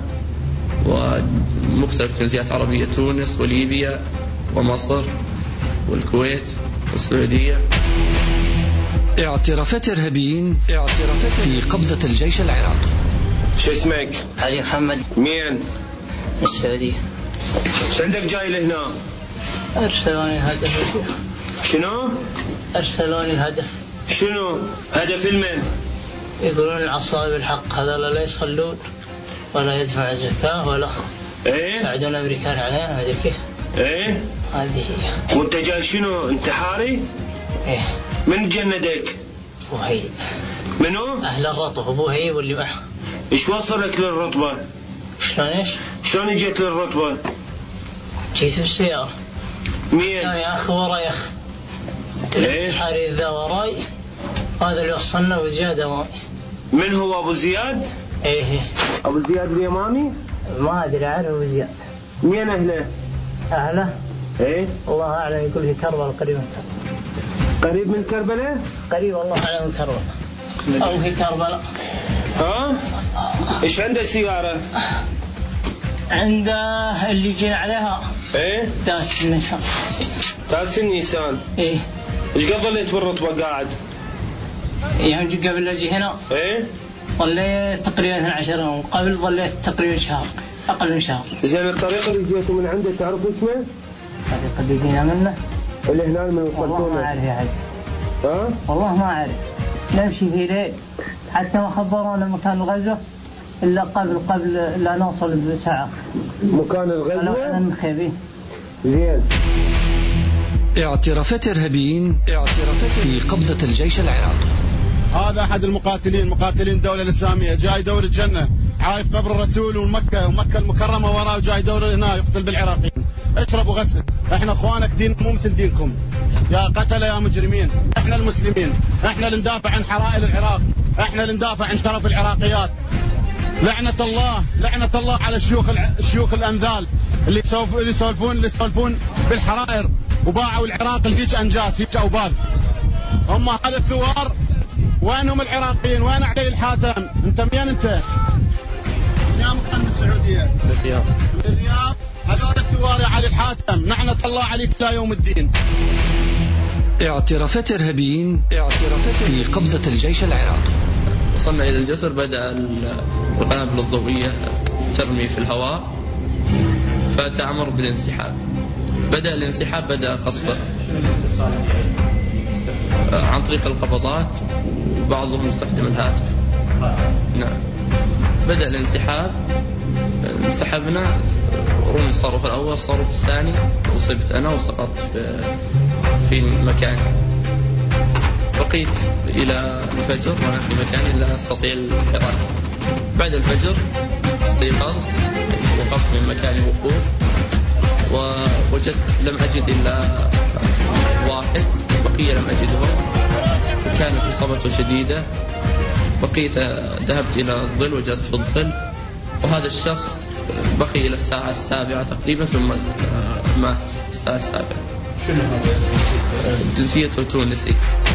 ومختلف جنسيات عربية، تونس وليبيا ومصر والكويت والسعودية. اعترافات إرهابيين في قبضة الجيش العراقي. شو اسمك؟ علي محمد. مين؟ السعودية. شو عندك جاي لهنا؟ أرسلوني الهدف. شنو؟ أرسلوني الهدف. شنو؟ هدف المن؟ يقولون العصابة الحق هذول لا يصلون ولا يدفع الزكاة ولا يساعدون الأمريكان علينا، ما أدري كيف. هذه هي. وأنت جاي شنو؟ انتحاري؟ من جندك؟ أبو هيب. منو؟ أهل الرطب، أبو هيب واللي معه. إيش وصلك للرطبة؟ شلون إيش؟ شلون جيت للرطبة؟ جيت بالسيارة. مين؟ يا أخي وراي أخ. الانتحاري ذا وراي، هذا اللي وصلنا وزيادة وراي. من هو أبو زياد؟ إيه. أبو زياد اليمامي؟ ما أدري عنه أبو زياد. مين أهله؟ أهله؟ الله أعلم، يقول في كربلاء قريب من كربلاء. قريب من كربلاء؟ قريب والله أعلم من كربلاء أو في كربلاء. إيش عنده سيارة؟ عنده اللي جينا عليها تاكسي النيسان. تاكسي النيسان؟ إيش قد ظليت بالرطبة قاعد؟ يعني قبل أجي هنا ظليت تقريبا 12 يوم، قبل ظليت تقريبا شهر، أقل من شهر. زين الطريق اللي جيتوا من عنده تعرف اسمه؟ الطريق اللي جينا منه؟ اللي هنا من وصلتونا؟ والله ما أعرف يا حبيبي. والله ما أعرف. نمشي في ليل حتى ما خبرونا مكان الغزو إلا قبل لا نوصل بساعة. مكان الغزو؟ المخيبين. زين. اعترافات إرهابيين في قبضة الجيش العراقي. هذا أحد المقاتلين، مقاتلين الدولة الإسلامية، جاي دور الجنة، عايف قبر الرسول ومكة المكرمة وراه، وجاي دور هنا يقتل بالعراقيين. اشرب وغسل، احنا اخوانك، دين مو مثل دينكم يا قتلة يا مجرمين. احنا المسلمين، احنا اللي ندافع عن حرائر العراق، احنا اللي ندافع عن شرف العراقيات. لعنة الله على الشيوخ الأنذال اللي يسولفون بالحرائر وباعوا العراق لهيج أنجاس هيج أوباذ. هم هذا الثوار وينهم العراقيين؟ وين علي الحاتم؟ أنت مين أنت؟ يا مكان بالسعودية؟ بالرياض. هذول الثوار يا علي الحاتم، لعنة الله عليك إلى يوم الدين. اعترافات إرهابيين في قبضة الجيش العراقي. وصلنا إلى الجسر، بدأ القنابل الضوئية ترمي في الهواء فتأمر بالانسحاب. بدأ الانسحاب، بدأ قصفه عن طريق القبضات، وبعضهم يستخدم الهاتف. نعم، بدأ الانسحاب، انسحبنا، رمي الصاروخ الأول، الصاروخ الثاني أصبت أنا وسقطت في مكاني. بقيت إلى الفجر وأنا في مكاني لا أستطيع الحراك. بعد الفجر استيقظت، وقفت من مكاني وقوف، ووجدت لم أجد إلا واحد، بقية لم أجدهم، وكانت إصابته شديدة. بقيت ذهبت إلى الظل وجلست في الظل، وهذا الشخص بقي إلى الساعة 7 تقريبا ثم مات الساعة 7. شنو هذا؟ جنسيته تونسي.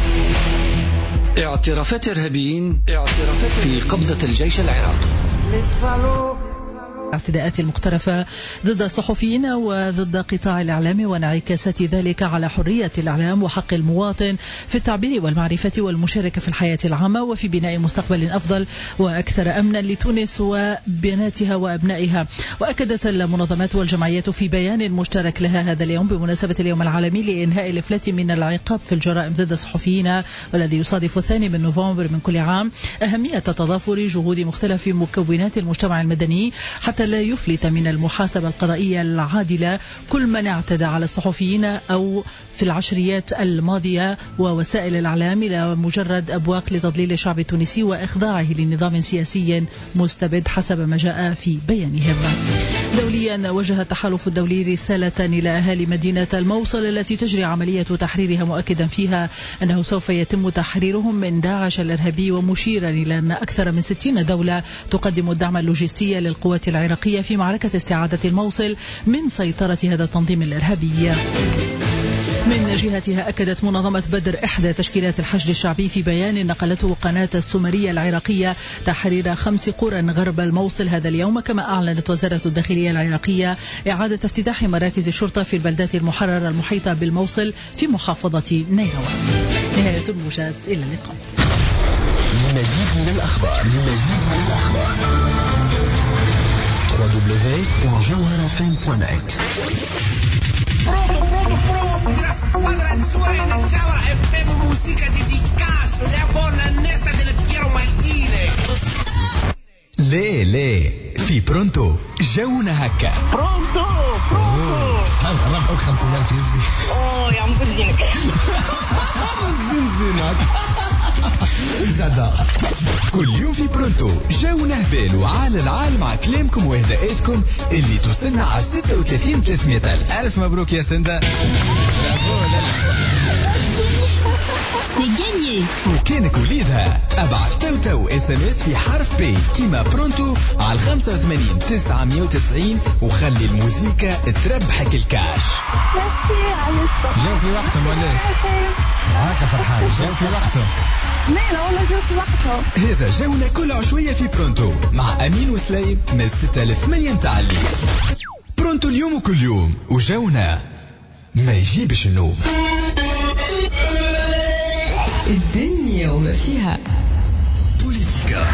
اعترافات إرهابيين في قبضة الجيش العراقي. الاعتداءات المقترفة ضد الصحفيين وضد قطاع الإعلام وانعكاسات ذلك على حرية الإعلام وحق المواطن في التعبير والمعرفة والمشاركة في الحياة العامة وفي بناء مستقبل أفضل وأكثر أمنا لتونس وبناتها وأبنائها. وأكدت المنظمات والجمعيات في بيان مشترك لها هذا اليوم بمناسبة اليوم العالمي لإنهاء الإفلات من العقاب في الجرائم ضد الصحفيين، والذي يصادف 2 نوفمبر من كل عام، أهمية تضافر جهود مختلف مكونات المجتمع المدني حتى لا يفلت من المحاسبة القضائية العادلة كل من اعتدى على الصحفيين أو في العشريات الماضية ووسائل الإعلام إلى مجرد أبواق لتضليل الشعب التونسي وإخضاعه لنظام سياسي مستبد حسب ما جاء في بيانهم. دوليا، وجه التحالف الدولي رسالة إلى أهالي مدينة الموصل التي تجري عملية تحريرها، مؤكدا فيها أنه سوف يتم تحريرهم من داعش الإرهابي، ومشيرا إلى أن أكثر من 60 دولة تقدم الدعم اللوجستي للقوات العراقية في معركة استعادة الموصل من سيطرة هذا التنظيم الإرهابي. من جهتها، أكدت منظمة بدر إحدى تشكيلات الحشد الشعبي في بيان نقلته قناة السومرية العراقية تحرير 5 قرى غرب الموصل هذا اليوم. كما أعلنت وزارة الداخلية العراقية إعادة افتتاح مراكز الشرطة في البلدات المحررة المحيطة بالموصل في محافظة نينوى. نهاية الموجز، إلى اللقاء. مزيد من الأخبار www.jawharafm.net. La squadra azzurra in Jawhara FM, musica dedicata alle bollanesta del Piero Martine. ليه في برونتو جونا هكا. برونتو هذا ربعك 50,000 يزي. يا عم بزينك زينك جدا. كل يوم في برونتو جونا هبال وعلى العال مع كلامكم واهداءاتكم اللي توصلنا على 36,300,000. ألف مبروك يا سندا. وكانك وليدها ابعث توتو SMS في حرف بي كيما برونتو على 85,990 وخلي الموسيقى تربحك الكاش. جاو في وقتهم ولا هاكا فرحان؟ جاو في وقتهم؟ لا والله جاو في وقتهم. هذا جونا كل عشوية في برونتو مع أمين وسليم من 6,000 مليون تعليق. برونتو اليوم وكل يوم، وجونا ما يجيبش النوم. الدنيا وما فيها بوليتيكا.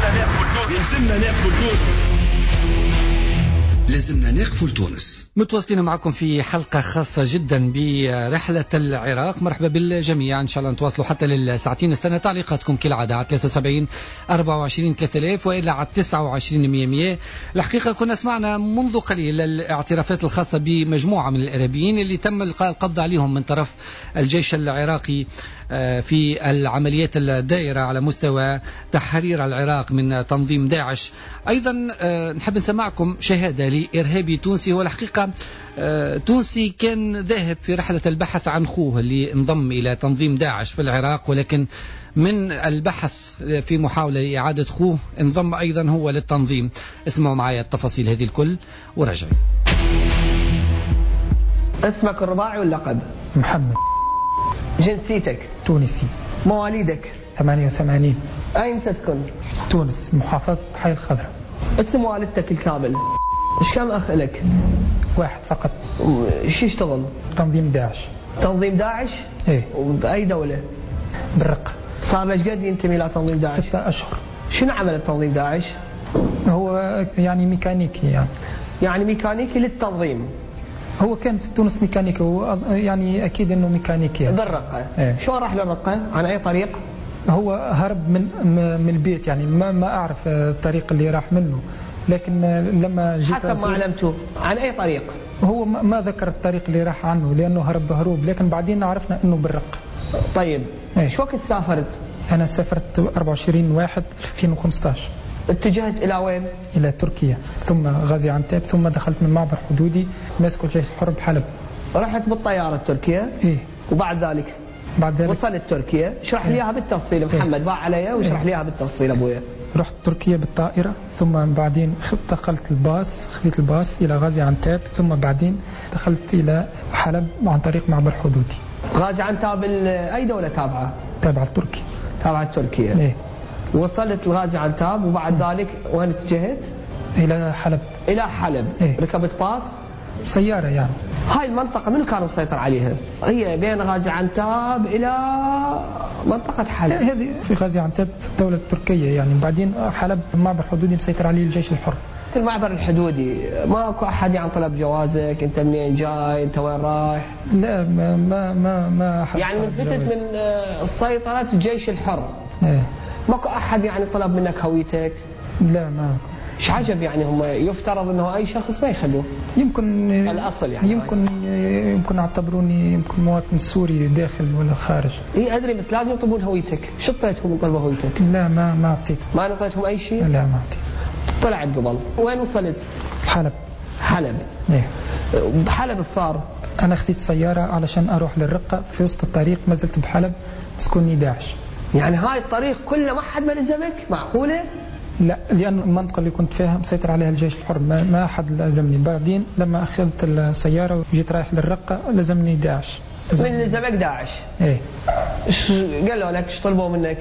لازمنا نقفل تونس. متواصلين معكم في حلقة خاصة جدا برحلة العراق. مرحبا بالجميع، إن شاء الله نتواصلوا حتى للساعتين. استنى تعليقاتكم كالعادة على 73 24 3000 وإلا على 29 100. الحقيقة كنا سمعنا منذ قليل الاعترافات الخاصة بمجموعة من الإرهابيين اللي تم القبض عليهم من طرف الجيش العراقي في العمليات الدائرة على مستوى تحرير العراق من تنظيم داعش. أيضا نحب نسمعكم شهادة لإرهابي تونسي. هو الحقيقة تونسي كان ذاهب في رحلة البحث عن خوه اللي انضم إلى تنظيم داعش في العراق، ولكن من البحث في محاولة لإعادة أخوه انضم أيضا هو للتنظيم. اسمعوا معي التفاصيل هذه الكل ورجع. اسمك الرباعي واللقب؟ محمد. جنسيتك؟ تونسي. مواليدك؟ 88. أين تسكن؟ تونس، محافظة حي الخضراء. اسم والدتك الكامل؟ ايش كم أخ لك؟ واحد فقط. شو يشتغل؟ تنظيم داعش. تنظيم داعش؟ ايه. بأي دولة؟ بالرقة. صار لك قد ينتمي إلى تنظيم داعش؟ 6 أشهر. شنو عمل تنظيم داعش؟ هو يعني ميكانيكي يعني ميكانيكي للتنظيم. هو كان في تونس ميكانيكي، هو يعني أكيد إنه ميكانيكي. بالرقة. ايه. شو راح للرقة؟ عن أي طريق؟ هو هرب من البيت، يعني ما أعرف الطريق اللي راح منه، لكن لما جيت حسب ما علمته عن أي طريق؟ هو ما ذكر الطريق اللي راح عنه لأنه هروب، لكن بعدين عرفنا إنه بالرقة. طيب شو وقت سافرت؟ أنا سافرت 24/1/2015. اتجهت إلى وين؟ إلى تركيا، ثم غازي عنتاب، ثم دخلت من معبر حدودي ماسك الجيش الحر بحلب. رحت بالطيارة تركيا؟ إيه. وبعد ذلك؟ وصلت تركيا، اشرح لي اياها بالتفصيل محمد، باع علي واشرح لي اياها بالتفصيل ابويا. رحت تركيا بالطائرة، ثم بعدين خذت الباص إلى غازي عنتاب، ثم بعدين دخلت إلى حلب عن طريق معبر حدودي. غازي عنتاب أي دولة تابعة؟ تابعة لتركيا. تابعة تركيا. إيه. وصلت لغازي عنتاب وبعد ذلك وين اتجهت؟ إلى حلب. إلى حلب. إيه. ركبت باص؟ سيارة يعني. هاي المنطقة منو كان مسيطر عليها؟ هي بين غازي عنتاب إلى منطقة حلب. هذه في غازي عنتاب الدولة التركية يعني، بعدين حلب معبر حدودي مسيطر عليه الجيش الحر. المعبر الحدودي ماكو أحد يعني طلب جوازك؟ أنت منين جاي؟ أنت وين رايح؟ لا ما أحد. يعني من فتت من سيطرة الجيش الحر. إيه. ماكو أحد يعني طلب منك هويتك؟ لا ما. ايش عجب يعني، هم يفترض انه اي شخص ما يخلوه. يمكن الاصل يعني يمكن اعتبروني يمكن مواطن سوري داخل ولا خارج. اي ادري، بس لازم يطلبون هويتك. شو اعطيتهم من طلبوا هويتك؟ لا ما اعطيت. ما اعطيتهم اي شيء؟ لا ما اعطيت. طلعت قبل. وين وصلت؟ حلب. ايه. بحلب صار؟ انا اخذت سيارة علشان اروح للرقة، في وسط الطريق ما زلت بحلب مسكوني داعش. يعني هاي الطريق كله ما حد ما لزمك؟ معقولة؟ لا، لأن المنطقة اللي كنت فيها مسيطر عليها الجيش الحر، ما أحد لزمني. بعدين لما أخذت السيارة وجيت رايح للرقة لزمني داعش. من لزمك داعش؟ إيه. إيش قالوا لك؟ إيش طلبوا منك؟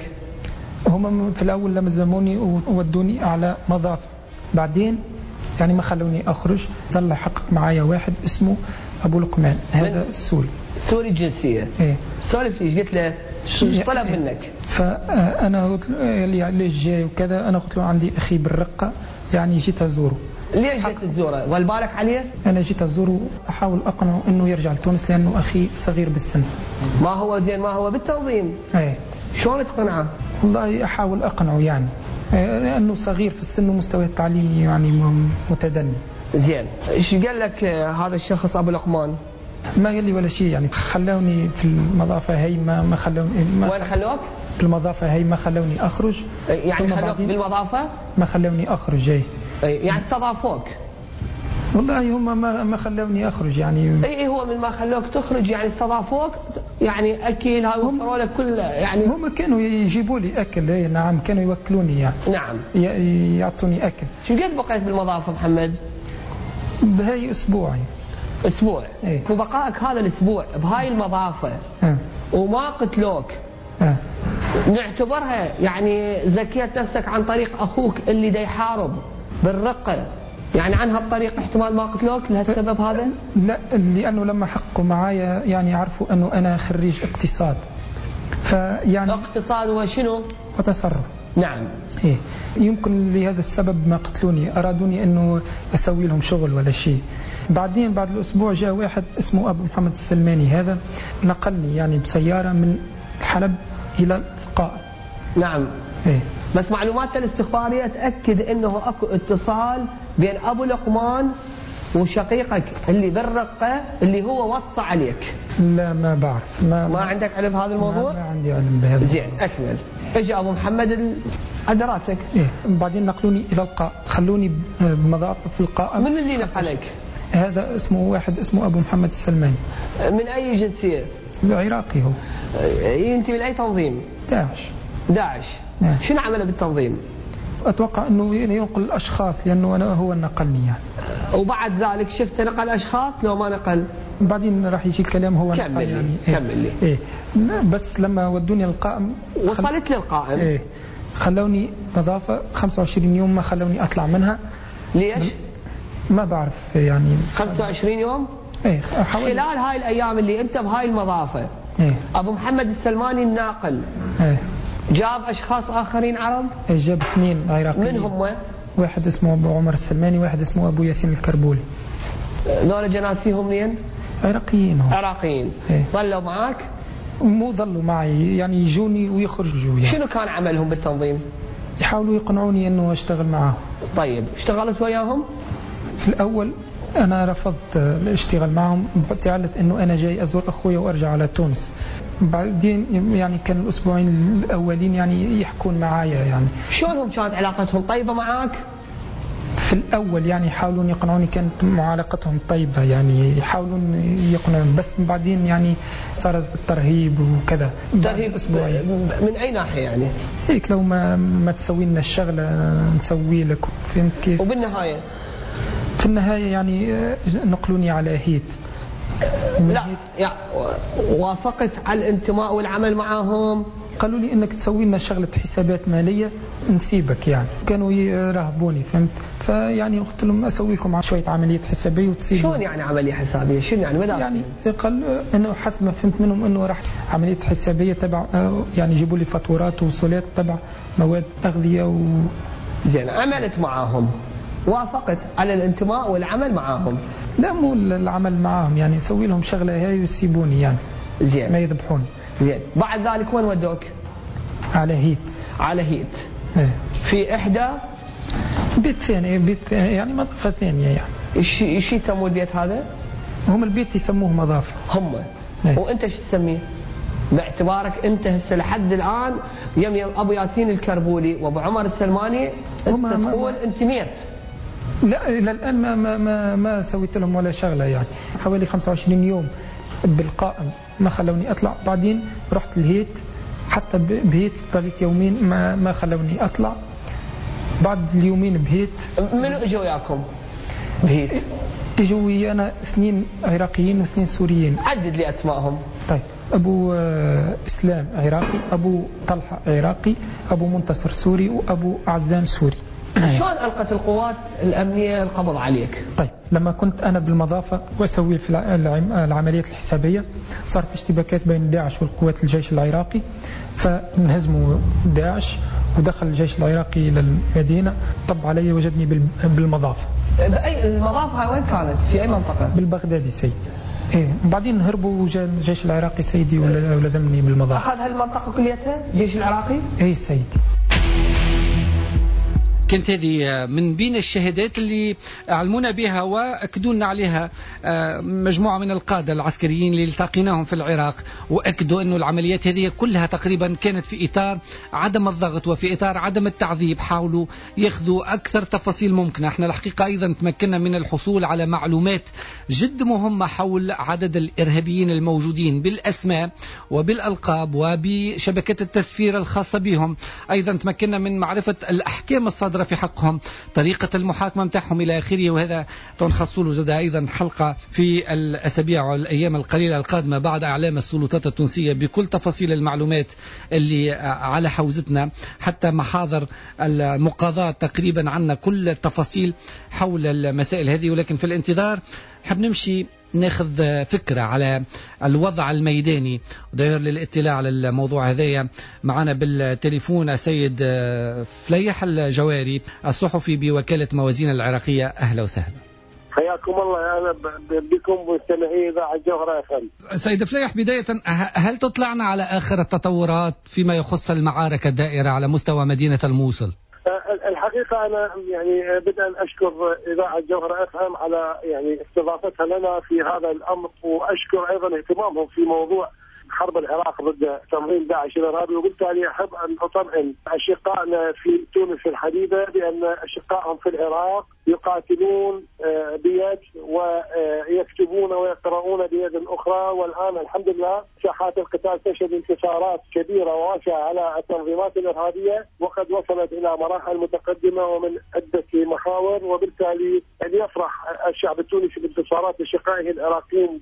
هم في الأول لزموني وودوني على مضافة، بعدين يعني ما خلوني أخرج. ظل يحقق معايا واحد اسمه أبو لقمان، هذا سوري الجنسية. إيه. سولف ليش؟ قلت له شو طلب منك؟ فأنا قلت له ليش جاي وكذا. أنا قلت له عندي أخي بالرقة، يعني جيت أزوره. ليش جيت تزوره؟ ظل بالك عليه؟ أنا جيت أزوره أحاول أقنعه إنه يرجع لتونس لأنه أخي صغير بالسن. ما هو زين، ما هو بالتنظيم. إيه. شلون تقنعه؟ والله أحاول أقنعه يعني لأنه صغير في السن ومستوى التعليمي يعني متدني. زين، إيش قال لك هذا الشخص أبو لقمان؟ ما قال لي ولا شيء يعني. خلوني في المضافة هي ما خلوني. وين خلوك؟ في المضافة هي ما خلوني أخرج. يعني خلوك بالمضافة؟ ما خلوني أخرج. يعني استضافوك؟ والله هم ما خلوني أخرج يعني. اي هو من ما خلوك تخرج يعني استضافوك، يعني أكل هاي وفروا لك كل يعني. هم كانوا يجيبوا لي أكل. نعم كانوا يوكلوني يعني. نعم. يعطوني أكل. شو قد بقيت بالمضافة محمد؟ بهاي أسبوع. إيه؟ وبقائك هذا الأسبوع بهاي المضافة وما قتلوك، نعتبرها يعني زكيت نفسك عن طريق أخوك اللي دا يحارب بالرقة، يعني عن هالطريق احتمال ما قتلوك لهالسبب هذا؟ لا، لأنه لما حقوا معايا يعني عرفوا أنه أنا خريج اقتصاد، فيعني اقتصاد وشنو؟ وتصرف. نعم. إيه. يمكن لهذا السبب ما قتلوني، أرادوني أنه أسوي لهم شغل ولا شيء. بعدين بعد الأسبوع جاء واحد اسمه أبو محمد السلماني، هذا نقلني يعني بسيارة من حلب إلى القائم. نعم. إيه. بس معلومات الاستخبارية تأكد أنه أكو اتصال بين أبو لقمان وشقيقك اللي بالرقة اللي هو وصى عليك. لا ما بعرف. ما عندك علم بهذا الموضوع؟ ما عندي علم بهذا. زين أكمل. اجى أبو محمد أدراتك. إيه. بعدين نقلوني إلى القاء، خلوني بمضافة في القاء. من اللي نقلك؟ هذا اسمه واحد اسمه أبو محمد السلماني. من أي جنسية؟ عراقي هو. ينتمي لأي تنظيم؟ داعش. داعش. شنو عمله بالتنظيم؟ أتوقع أنه ينقل الأشخاص لأنه أنا هو نقلني يعني. وبعد ذلك شفت نقل أشخاص لو ما نقل؟ بعدين راح يجي الكلام هو كمل لي يعني. كمل لي. إيه بس لما ودوني القائم وصلت للقائم. إيه خلوني نظافة 25 يوم ما خلوني أطلع منها. ليش؟ ما بعرف يعني. 25 يوم؟ إيه خلال هاي الأيام اللي أنت بهاي المظافة إيه أبو محمد السلماني الناقل إيه جاب أشخاص آخرين عرب؟ إيه جاب 2 عراقيين. من هم؟ واحد اسمه أبو عمر السلماني واحد اسمه أبو ياسين الكربولي. دول جناسيهم منين؟ عراقيين هم. عراقيين. إيه. ظلوا معك؟ مو ظلوا معي يعني يجوني ويخرجوا يعني. شنو كان عملهم بالتنظيم؟ يحاولوا يقنعوني انه اشتغل معاهم. طيب اشتغلت وياهم؟ في الاول انا رفضت الاشتغال معهم باعتبار انه انا جاي ازور اخويا وارجع على تونس. بعدين يعني كان الاسبوعين الاولين يعني يحكون معايا يعني. شلونهم كانت علاقتهم طيبه معاك؟ في الاول يعني يحاولون يقنعوني كانت علاقتهم طيبه يعني يحاولون يقنعون بس بعدين يعني صارت الترهيب وكذا. ترهيب من اي ناحيه يعني؟ هيك لو ما تسوي لنا الشغله نسوي لك فهمت كيف؟ وبالنهايه؟ في النهايه يعني نقلوني على هيت. لا يعني وافقت على الانتماء والعمل معاهم؟ قالوا لي انك تسوي لنا شغله حسابات ماليه نسيبك يعني. كانوا يراهبوني فهمت. فيعني قلت لهم اسوي لكم شويه عمليه حسابيه وتسيبوا. شلون يعني عمليه حسابيه؟ شنو يعني ماذا؟ يعني قال انه حسب ما فهمت منهم انه راح عمليه حسابيه تبع يعني يجيبوا لي فاتورات ووصولات تبع مواد اغذيه زين عملت معاهم وافقت على الانتماء والعمل معاهم؟ لا مو العمل معاهم يعني اسوي لهم شغله هاي ويسيبوني يعني. زين ما يذبحوني. زين بعد ذلك وين ودوك؟ على هيت. على هيت. ايه. في احدى بيت ثاني بيت يعني مضافه ثانيه يعني. ايش يسمون البيت هذا؟ هم البيت يسموه مضافه. هم. ايه. وانت ايش تسميه؟ باعتبارك انت هسه لحد الان يم ابو ياسين الكربولي وابو عمر السلماني انت تقول انتميت. لا الى الان ما سويت لهم ولا شغله يعني. حوالي 25 يوم بالقائم ما خلوني اطلع. بعدين رحت الهيت حتى بهيت ضليت يومين ما خلوني اطلع. بعد اليومين بهيت منو اجوا وياكم بهيت؟ اجوا ويانا 2 عراقيين و2 سوريين. عدد لي اسمائهم. طيب ابو اسلام عراقي، ابو طلحه عراقي، ابو منتصر سوري، وابو عزام سوري. شلون ألقت القوات الأمنية القبض عليك؟ طيب لما كنت أنا بالمضافة وأسوي في العمليات الحسابية صارت اشتباكات بين داعش والقوات الجيش العراقي فانهزموا داعش ودخل الجيش العراقي إلى المدينة طب علي وجدني بالمضافة. بأي المضافة هاي وين كانت؟ في أي منطقة؟ بالبغدادي سيد. إيه بعدين هربوا وجاء الجيش العراقي سيدي ولزمني بالمضافة. أخذ هالمنطقة كليتها الجيش العراقي؟ إيه سيدي. كانت هذه من بين الشهادات اللي علمونا بها وأكدوا لنا عليها مجموعة من القادة العسكريين اللي التقيناهم في العراق وأكدوا أنه العمليات هذه كلها تقريبا كانت في إطار عدم الضغط وفي إطار عدم التعذيب. حاولوا ياخذوا أكثر تفاصيل ممكنة. احنا الحقيقة أيضا تمكنا من الحصول على معلومات جد مهمة حول عدد الإرهابيين الموجودين بالأسماء وبالألقاب وبشبكات التسفير الخاصة بهم. أيضا تمكنا من معرفة الأحكام الصادرة في حقهم، طريقة المحاكمة متاعهم إلى آخره. وهذا تنخص له جدا أيضا حلقة في الأسابيع والأيام القليلة القادمة بعد إعلام السلطات التونسية بكل تفاصيل المعلومات اللي على حوزتنا حتى محاضر المقاضاة تقريبا عنا كل التفاصيل حول المسائل هذه. ولكن في الانتظار حب نمشي ناخذ فكرة على الوضع الميداني. وداير للاطلاع على الموضوع هذايا معنا بالتليفون السيد فليح الجواري الصحفي بوكالة موازين العراقية. أهلا وسهلا. حياكم الله. أنا بكم مستمعي إذاعة الجوهرة FM. سيد فليح بداية هل تطلعنا على آخر التطورات فيما يخص المعارك الدائرة على مستوى مدينة الموصل؟ الحقيقة أنا يعني بدءا أشكر إذاعة الجوهرة FM على يعني استضافتها لنا في هذا الأمر، وأشكر أيضا اهتمامهم في موضوع حرب العراق ضد تنظيم داعش الإرهابي، وبالتالي أحب أن أطمئن أشقائنا في تونس الحبيبة بأن أشقائهم في العراق يقاتلون بيد ويكتبون ويقرؤون بيد أخرى. والآن الحمد لله ساحات القتال تشهد انتصارات كبيرة وواسعة على التنظيمات الإرهابية، وقد وصلت إلى مراحل متقدمة ومن عدة محاور. وبالتالي يفرح الشعب التونسي بانتصارات أشقائه العراقيين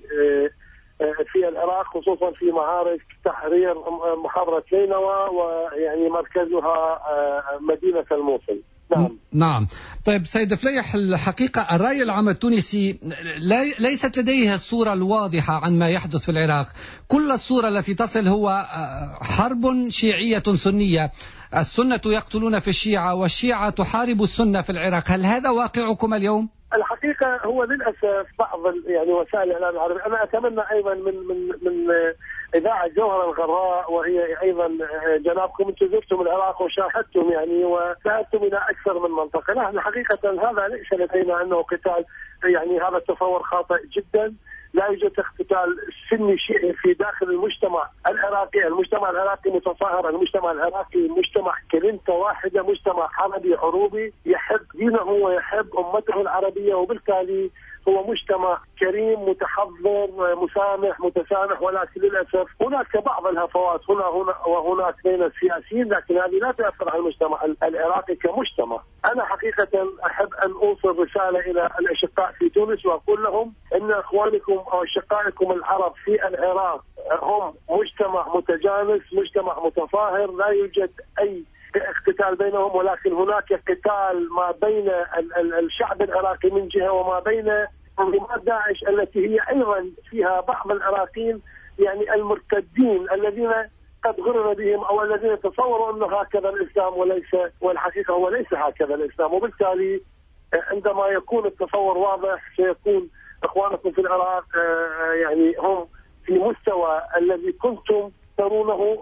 في العراق، خصوصا في معارك تحرير محافظة نينوى ويعني مركزها مدينة الموصل. نعم. طيب سيد فليح، الحقيقة الرأي العام التونسي ليست لديه الصورة الواضحة عن ما يحدث في العراق. كل الصورة التي تصل هو حرب شيعية سنية، السنة يقتلون في الشيعة والشيعة تحارب السنة في العراق. هل هذا واقعكم اليوم؟ الحقيقة هو للأسف بعض يعني وسائل الإعلام العربية، أنا أتمنى أيضا من إذاعة جوهرة الغراء، وهي أيضا جنابكم أنتم زرتم العراق وشاهدتم يعني وذهبتم إلى أكثر من منطقة. نحن حقيقة هذا ليس لدينا أنه قتال، يعني هذا تصور خاطئ جدا. لا يوجد اقتتال سني شيعي في داخل المجتمع العراقي. المجتمع العراقي متصاهر، المجتمع العراقي مجتمع كلمة واحدة، مجتمع عربي عروبي يحب دينه ويحب أمته العربية، وبالتالي هو مجتمع كريم متحضر مسامح متسامح. ولكن للأسف هناك بعض الهفوات هنا وهناك بين السياسيين، لكن هذه لا تأثر على المجتمع العراقي كمجتمع. أنا حقيقة أحب أن أوصل رسالة إلى الأشقاء في تونس وأقول لهم أن إخوانكم أو أشقائكم العرب في العراق هم مجتمع متجانس، مجتمع متفاهر، لا يوجد أي اقتتال بينهم، ولكن هناك قتال ما بين الشعب العراقي من جهة وما بين تنظيمات داعش التي هي أيضا فيها بعض العراقيين يعني المرتدين الذين قد غرر بهم أو الذين تصوروا أنه هكذا الإسلام والحقيقة هو ليس هكذا الإسلام. وبالتالي عندما يكون التصور واضح سيكون إخوانكم في العراق يعني هم في مستوى الذي كنتم ترونه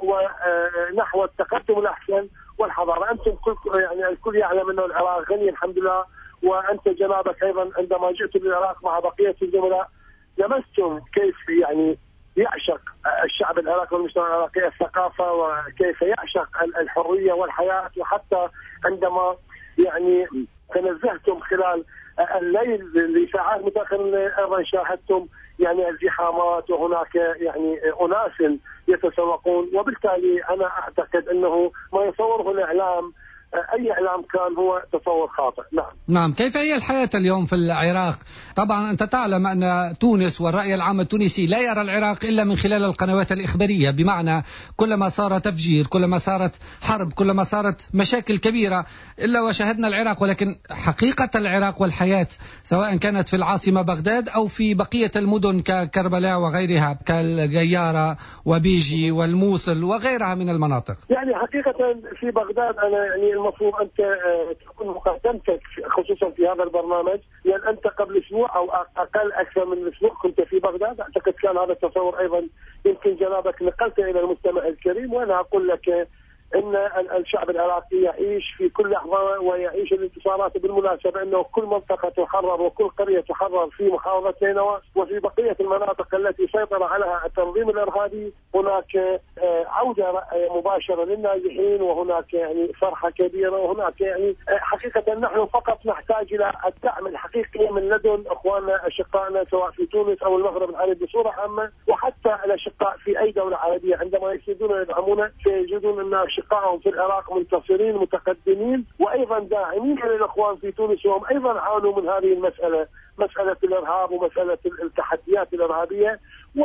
ونحو التقدم الأحسن والحضارة. أنتم يعني الكل يعلم أن العراق غني الحمد لله، وأنت جنابك أيضا عندما جئت للعراق مع بقية الزملاء لمستم كيف يعني يعشق الشعب العراقي والمجتمع العراقي الثقافة، وكيف يعشق الحرية والحياة. وحتى عندما يعني تنزهتم خلال الليل لساعات متأخرة أيضا شاهدتم يعني الزحامات، وهناك يعني أناس يتسوقون. وبالتالي أنا أعتقد أنه ما يصوره الإعلام أي إعلام كان هو تصور خاطئ. نعم. كيف هي الحياة اليوم في العراق؟ طبعا أنت تعلم أن تونس والرأي العام التونسي لا يرى العراق إلا من خلال القنوات الإخبارية، بمعنى كلما صار تفجير، كلما صارت حرب، كلما صارت مشاكل كبيرة إلا وشاهدنا العراق. ولكن حقيقة العراق والحياة سواء كانت في العاصمة بغداد أو في بقية المدن ككربلاء وغيرها كالغيارة وبيجي والموصل وغيرها من المناطق. يعني حقيقة في بغداد أنا يعني المفروض أنت تكون مقدمتك خصوصا في هذا البرنامج، لأن أنت قبل أسبوع أو أكثر من أسبوع كنت في بغداد. أعتقد كان هذا التصور أيضا يمكن جنابك نقلته إلى المستمع الكريم. وأنا أقول لك أن الشعب العراقي يعيش في كل لحظة ويعيش الانتصارات. بالمناسبة أنه كل منطقة تحرر وكل قرية تحرر في محافظة نينوى وفي بقية المناطق التي سيطر عليها التنظيم الإرهابي هناك عودة مباشرة للنازحين، وهناك يعني فرحة كبيرة، وهناك يعني حقيقة نحن فقط نحتاج إلى الدعم الحقيقي من لدن أخواننا أشقائنا سواء في تونس أو المغرب العربي بصورة عامة، وحتى الأشقاء في أي دولة عربية عندما يسيدون ويدعمون سيجدون أن أشقائهم في العراق منتصرين متقدمين وأيضا داعمين للإخوان في تونس، وهم أيضا عانوا من هذه المسألة، مسألة الإرهاب ومسألة التحديات الإرهابية،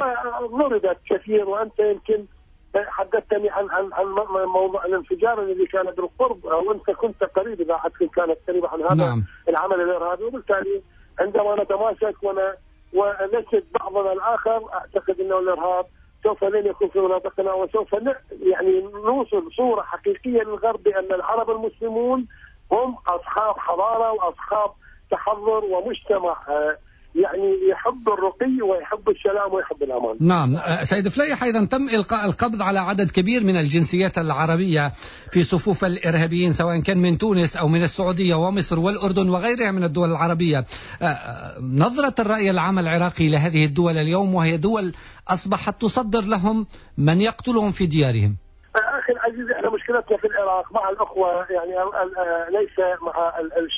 وضربت كثير. وأنت يمكن حدثتني عن موضوع الانفجار الذي كان بالقرب، وأنت كنت قريب إذا كانت قريبة عن هذا العمل الإرهابي. وبالتالي عندما نتماسك ونسد بعضنا الآخر أعتقد أنه الإرهاب سوف لن يكون في مناطقنا، وسوف يعني نوصل صورة حقيقية للغرب بأن العرب المسلمون هم أصحاب حضارة وأصحاب تحضر ومجتمع يعني يحب الرقي ويحب السلام ويحب الأمان. نعم سيد فليح، أيضا تم إلقاء القبض على عدد كبير من الجنسيات العربية في صفوف الإرهابيين، سواء كان من تونس أو من السعودية ومصر والأردن وغيرها من الدول العربية. نظرة الرأي العام العراقي لهذه الدول اليوم، وهي دول أصبحت تصدر لهم من يقتلهم في ديارهم؟ أخي العزيز، احنا مشكلتنا في العراق مع الأخوة، يعني ليس مع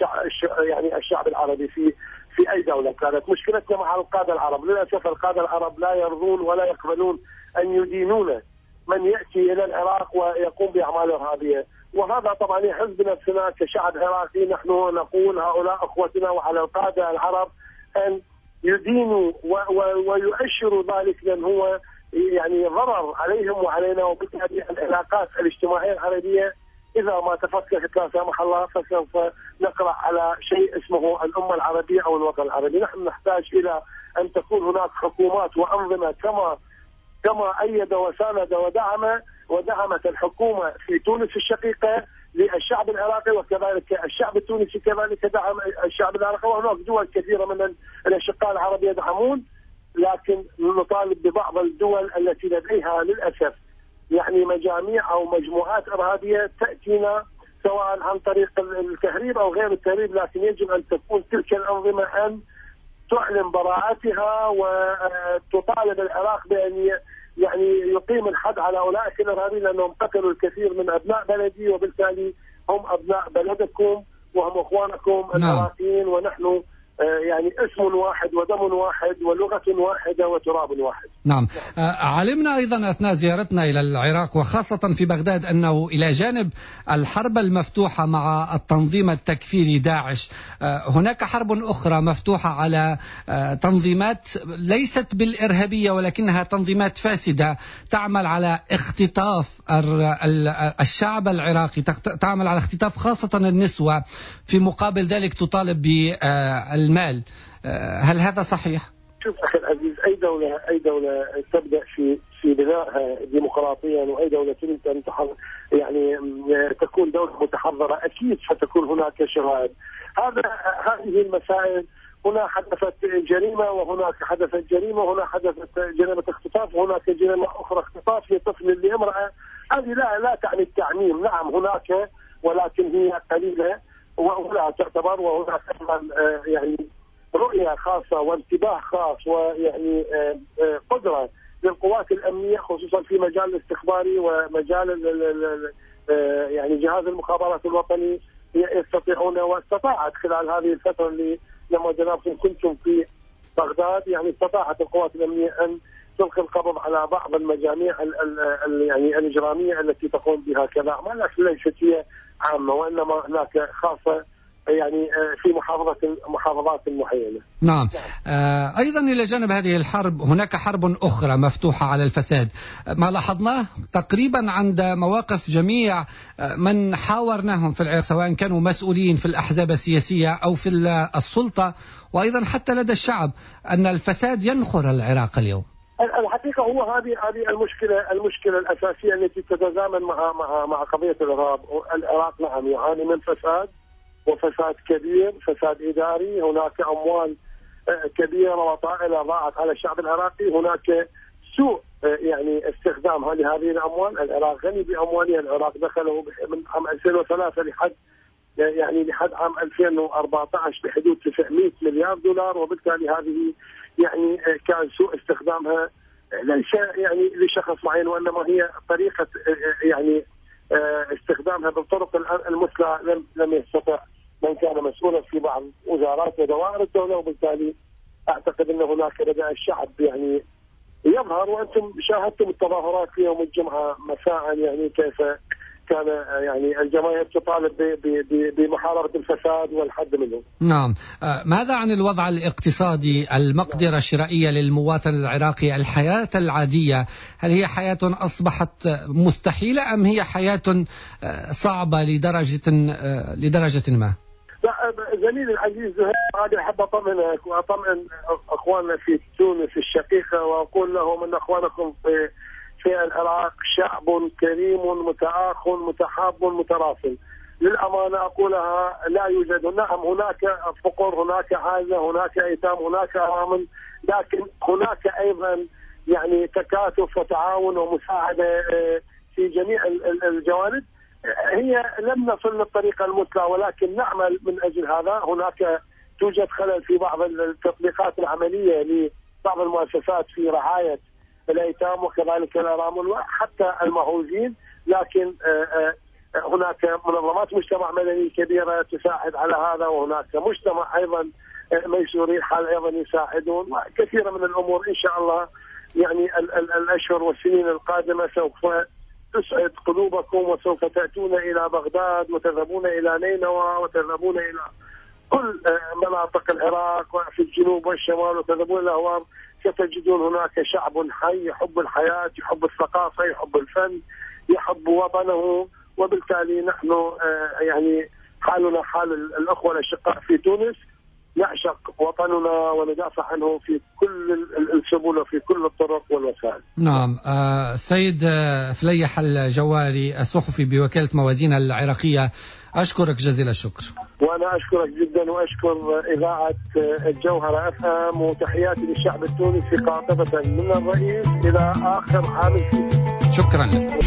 الشعب العربي في أي دولة كانت. مشكلتنا مع القادة العرب. للأسف القادة العرب لا يرضون ولا يقبلون أن يدينون من يأتي إلى العراق ويقوم بأعمال إرهابية، وهذا طبعا يحز بنفسنا كشعب عراقي. نحن نقول هؤلاء أخوتنا، وعلى القادة العرب أن يدينوا ويؤشروا ذلك، لأن هو يعني ضرر عليهم وعلينا. وبالتالي العلاقات الاجتماعية العربية إذا ما تفككت لا سمح الله فسوف نقرأ على شيء اسمه الأمة العربية أو الوطن العربي. نحن نحتاج إلى أن تكون هناك حكومات وأنظمة كما أيد وساند ودعمت الحكومة في تونس الشقيقة للشعب العراقي، وكذلك الشعب التونسي كذلك دعم الشعب العراقي. وهناك دول كثيرة من الأشقاء العرب يدعمون، لكن نطالب ببعض الدول التي لديها للأسف يعني مجاميع أو مجموعات إرهابية تأتينا سواء عن طريق التهريب أو غير التهريب، لكن يجب أن تكون تلك الأنظمة أن تعلن براءتها وتطالب العراق بأن يعني يقيم الحد على أولئك الإرهابيين، لأنهم قتلوا الكثير من أبناء بلدي، وبالتالي هم أبناء بلدكم وهم إخوانكم العراقيين، ونحن يعني اسم واحد ودم واحد ولغة واحدة وتراب واحد. نعم. علمنا أيضا أثناء زيارتنا إلى العراق وخاصة في بغداد أنه إلى جانب الحرب المفتوحة مع التنظيم التكفيري داعش، هناك حرب أخرى مفتوحة على تنظيمات ليست بالإرهابية ولكنها تنظيمات فاسدة تعمل على اختطاف الشعب العراقي، تعمل على اختطاف خاصة النسوة، في مقابل ذلك تطالب بالمال. هل هذا صحيح؟ شوف أخي العزيز، أي دولة تبدأ في بنائها ديمقراطيا، وأي دولة تريد أن يعني تكون دولة متحضرة، أكيد ستكون هناك شرائط. هذه المسائل، هنا حدثت جريمة وهناك حدثت جريمة، وهنا حدثت جريمة اختطاف وهناك جريمة أخرى اختطاف لطفل لامرأة. هذه لا تعني التعميم، نعم هناك، ولكن هي قليلة ولا تعتبر. وهناك يعني رؤية خاصة وانتباه خاص ويعني قدرة للقوات الأمنية خصوصا في مجال الاستخباري ومجال يعني جهاز المخابرات الوطني، يستطيعون واستطاعت خلال هذه الفترة اللي لما جنابكم كنتم في بغداد، يعني استطاعت القوات الأمنية أن تلقي القبض على بعض المجاميع يعني الإجرامية التي تقوم بها كذا أعمال، لكن ليست هي عامة، وإنما هناك خاصة يعني في محافظات معينة. نعم. أيضا إلى جانب هذه الحرب هناك حرب أخرى مفتوحة على الفساد. ما لاحظناه تقريبا عند مواقف جميع من حاورناهم في العراق، سواء كانوا مسؤولين في الأحزاب السياسية أو في السلطة، وأيضا حتى لدى الشعب، أن الفساد ينخر العراق اليوم. الحقيقة هو هذه المشكلة الأساسية التي تتزامن مع قضية الإرهاب. العراق نعم يعاني من فساد، وفساد كبير، فساد إداري. هناك أموال كبيرة وطائلة ضاعت على الشعب العراقي. هناك سوء يعني استخدام هذه الأموال. العراق غني بأمواله. العراق دخله من عام 2003 لحد عام 2014 بحدود 900 مليار دولار، وبالتالي هذه يعني كان سوء استخدامها ليس يعني لشخص معين، وإنما هي طريقة يعني استخدامها بالطرق المثلى لم يستطع من كان مسؤولا في بعض وزارات ودوائر الدولة. وبالتالي أعتقد أن هناك لدى الشعب يعني يظهر، وأنتم شاهدتم التظاهرات في يوم الجمعة مساء، يعني كيف كان يعني الجماهير تطالب بمحاربة الفساد والحد منه. نعم. ماذا عن الوضع الاقتصادي، المقدرة الشرائية للمواطن العراقي، الحياة العادية؟ هل هي حياة أصبحت مستحيلة أم هي حياة صعبة لدرجة ما؟ لا زميلي العزيز، هذا أحب أطمئنك وأطمئن أخواننا في تونس الشقيقة، وأقول لهم أن أخوانكم في العراق شعب كريم متآخ متحاب متراسل. للأمانة أقولها لا يوجد. نعم هناك فقر، هناك عازة، هناك أيتام، هناك أرامل، لكن هناك أيضا يعني تكاتف وتعاون ومساعدة في جميع الجوانب. هي لم نصل للطريقة المثلى، ولكن نعمل من أجل هذا. هناك توجد خلل في بعض التطبيقات العملية لبعض المؤسسات في رعاية الأيتام وكذلك الأرامل وحتى المعوزين، لكن هناك منظمات مجتمع مدني كبيرة تساعد على هذا، وهناك مجتمع أيضا ميسوري حال أيضا يساعدون، وكثير من الأمور إن شاء الله. يعني الأشهر والسنين القادمة سوف تسعد قلوبكم، وسوف تأتون إلى بغداد وتذهبون إلى نينوى وتذهبون إلى كل مناطق العراق وفي الجنوب والشمال وتذهبون إلى الأهوار، ستجدون هناك شعب حي يحب الحياة، يحب الثقافة، يحب الفن، يحب وطنه. وبالتالي نحن يعني حالنا حال الأخوة الأشقاء في تونس، نعشق وطننا وندافع عنه في كل السبل وفي كل الطرق والوسائل. نعم. سيد فليح الجواري الصحفي بوكالة موازين العراقية، أشكرك جزيل الشكر. وأنا أشكرك جدا، وأشكر إذاعة الجوهرة FM، وتحياتي للشعب التونسي قاطبة من الرئيس إلى آخر عامل فيه. شكرا لك.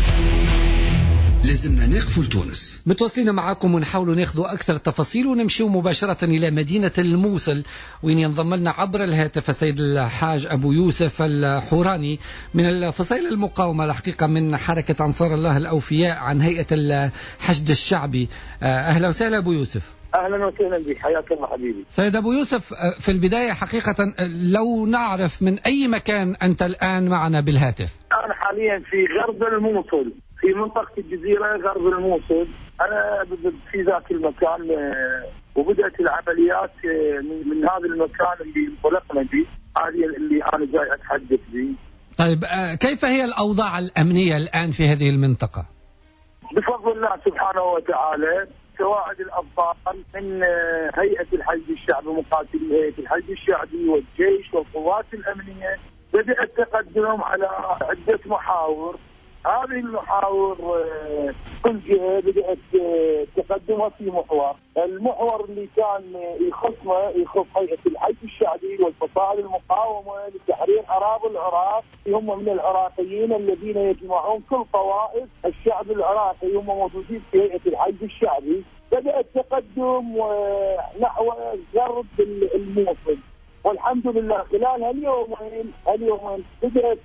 لازمنا نقفل تونس. متواصلين معكم ونحاول ناخذ أكثر التفاصيل ونمشي مباشرة إلى مدينة الموصل، وين ينضم لنا عبر الهاتف السيد الحاج أبو يوسف الحوراني من الفصائل المقاومة الحقيقة من حركة أنصار الله الأوفياء عن هيئة الحشد الشعبي. أهلا وسهلا أبو يوسف. أهلا وسهلا بك، حياك الله حبيبي. سيد أبو يوسف، في البداية حقيقة لو نعرف من أي مكان أنت الآن معنا بالهاتف؟ أنا حاليا في غرب الموصل، في منطقة الجزيرة غرب الموصل. أنا في ذاك المكان، وبدأت العمليات من هذا المكان اللي انطلقنا به، هذه اللي أنا جاي أتحدث به. طيب كيف هي الأوضاع الأمنية الآن في هذه المنطقة؟ بفضل الله سبحانه وتعالى، سواعد الأبطال من هيئة الحشد الشعبي، مقاتلي هيئة الحشد الشعبي والجيش والقوات الأمنية، بدأ التقدم على عدة محاور. هذه المحاور كل جهة بدأت تقدمها في محور. المحور اللي كان يخص هيئة الحشد الشعبي والفصائل المقاومة لتحرير أراضي العراق، هم من العراقيين الذين يجمعون كل طوائف الشعب العراقي، هم موجودين في هيئة الحشد الشعبي. بدأ التقدم نحو غرب الموصل، والحمد لله خلال هاليومين بدأت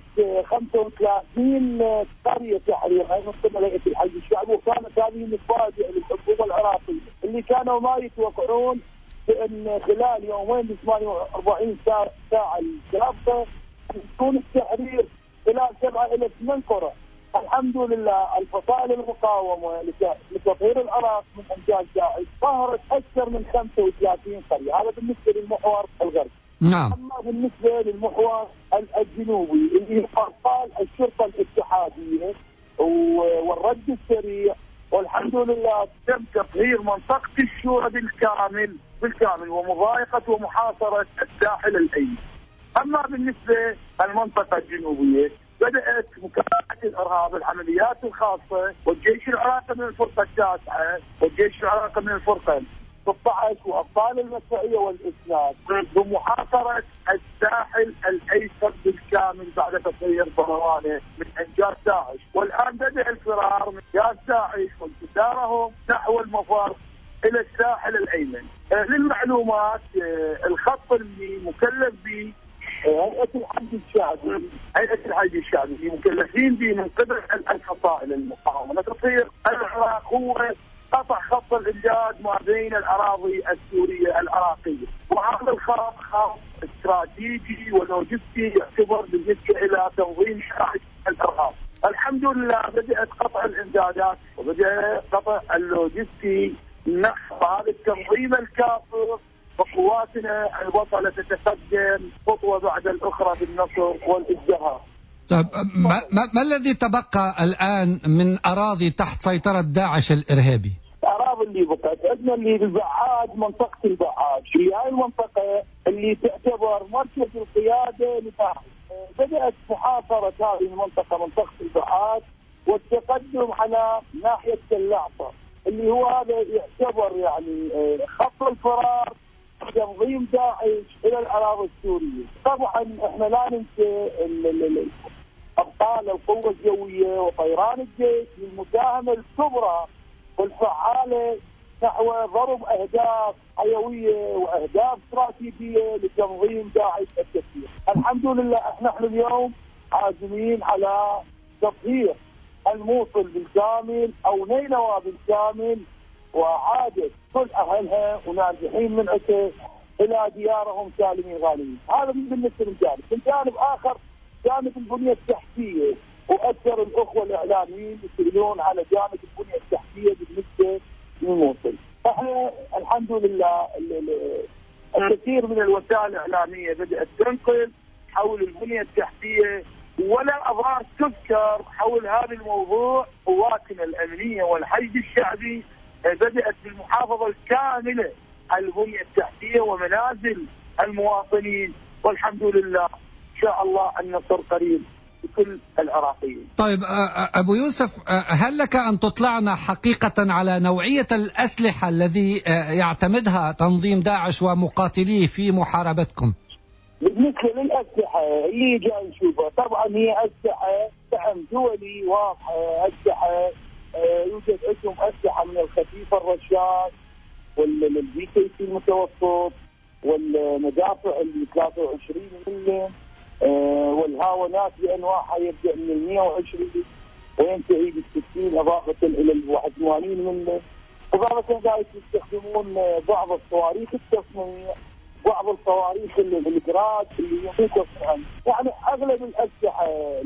35 قرية تحريرها من قبل هيئة الحشد الشعبي، وكانت هذه مفاجأة للحكومة العراقية اللي كانوا ما يتوقعون بأن خلال يومين ب 48 ساعة السابقة يكون التحرير خلال 7 إلى 8 قرى. الحمد لله الفصائل المقاومة لتطهير العراق من أمجاد داعش ظهرت أكثر من 35 قرية. هذا بالنسبة للمحور الغربي. نعم. أما بالنسبة للمحور الجنوبي اللي قال الشرطة الاتحادية والرد السريع، والحمد لله تم تطهير منطقة الشورى بالكامل ومضايقة ومحاصرة الساحل الأيمن. أما بالنسبة للمنطقة الجنوبية بدأت مكافحة الإرهاب، العمليات الخاصة والجيش العراقي من الفرقة 9 والجيش العراقي من الفرقة 16 وأبطال المدفعية والإسناد بمحاصرة الساحل الأيسر بالكامل بعد تطهير برهانه من أنجاز داعش. والآن بدأ الفرار من أنجاز داعش وانتشارهم نحو المفر إلى الساحل الأيمن. للمعلومات، الخط اللي مكلف به هيئة الحشد الشعبي مكلفين به من قبل الفصائل المقاومة لتطهير العراق هو قطع خط الإمداد ما بين الأراضي السورية العراقية، وهذا الخط خط استراتيجي ولوجستي يعتبر بالنسبة إلى تنظيم الإرهاب. الحمد لله بدأت قطع الإمدادات وبدأ قطع اللوجستي نحو هذا التنظيم الكافر، وقواتنا الوطنية تتقدم خطوة بعد الأخرى بالنصر والازدهار. طيب ما الذي تبقى الآن من أراضي تحت سيطرة داعش الإرهابي؟ الأراضي اللي بقت عندنا اللي بالبعاد، منطقة البعاد، في هاي المنطقة اللي تعتبر مركز القيادة لداعش. بدأت محاصرة هذه المنطقة، منطقة البعاد، والتقدم على ناحية اللعطة. اللي هو هذا يعتبر يعني خط الفرار تنظيم داعش الى الاراضي السوريه. طبعا احنا لا ننسى ابطال القوه الجويه وطيران الجيش للمساهمه الكبرى والفعاله نحو ضرب اهداف حيويه واهداف استراتيجيه لتنظيم داعش الكثير. الحمد لله نحن اليوم عازمين على تطهير الموصل بالكامل او نينوى بالكامل واعاده كل اهلها ونازحين من عته الى ديارهم سالمين غانمين. هذا بالنسبه للجانب. من جانب اخر جانب البنيه التحتيه، واكثر الاخوه الاعلاميين يسالون على جانب البنيه التحتيه بالنسبه للموصل. احنا الحمد لله الكثير من الوسائل الاعلاميه بدات تنقل حول البنيه التحتيه، ولا أضرار تذكر حول هذا الموضوع. قواتنا الأمنية والحشد الشعبي بدأت بالمحافظة الكاملة على البنية التحتية ومنازل المواطنين، والحمد لله إن شاء الله النصر قريب لكل العراقيين. طيب أبو يوسف، هل لك أن تطلعنا حقيقة على نوعية الأسلحة الذي يعتمدها تنظيم داعش ومقاتليه في محاربتكم؟ بالنسبة للأسلحة اللي جاي نشوفها طبعا هي أسلحة دعم دولي واضحة. أسلحة يوجد عندهم أسلحة من الخفيفة الرشاش والبي المتوسط والمدافع اللي 23 ملم والهاونات بأنواعها يبدأ من 120 وينتهي ب60 إضافة إلى 81 ملم. إضافة قاعد يستخدمون بعض الصواريخ التصنيع، بعض الصواريخ الجراد اللي يمكن يعني اغلب الاسلحه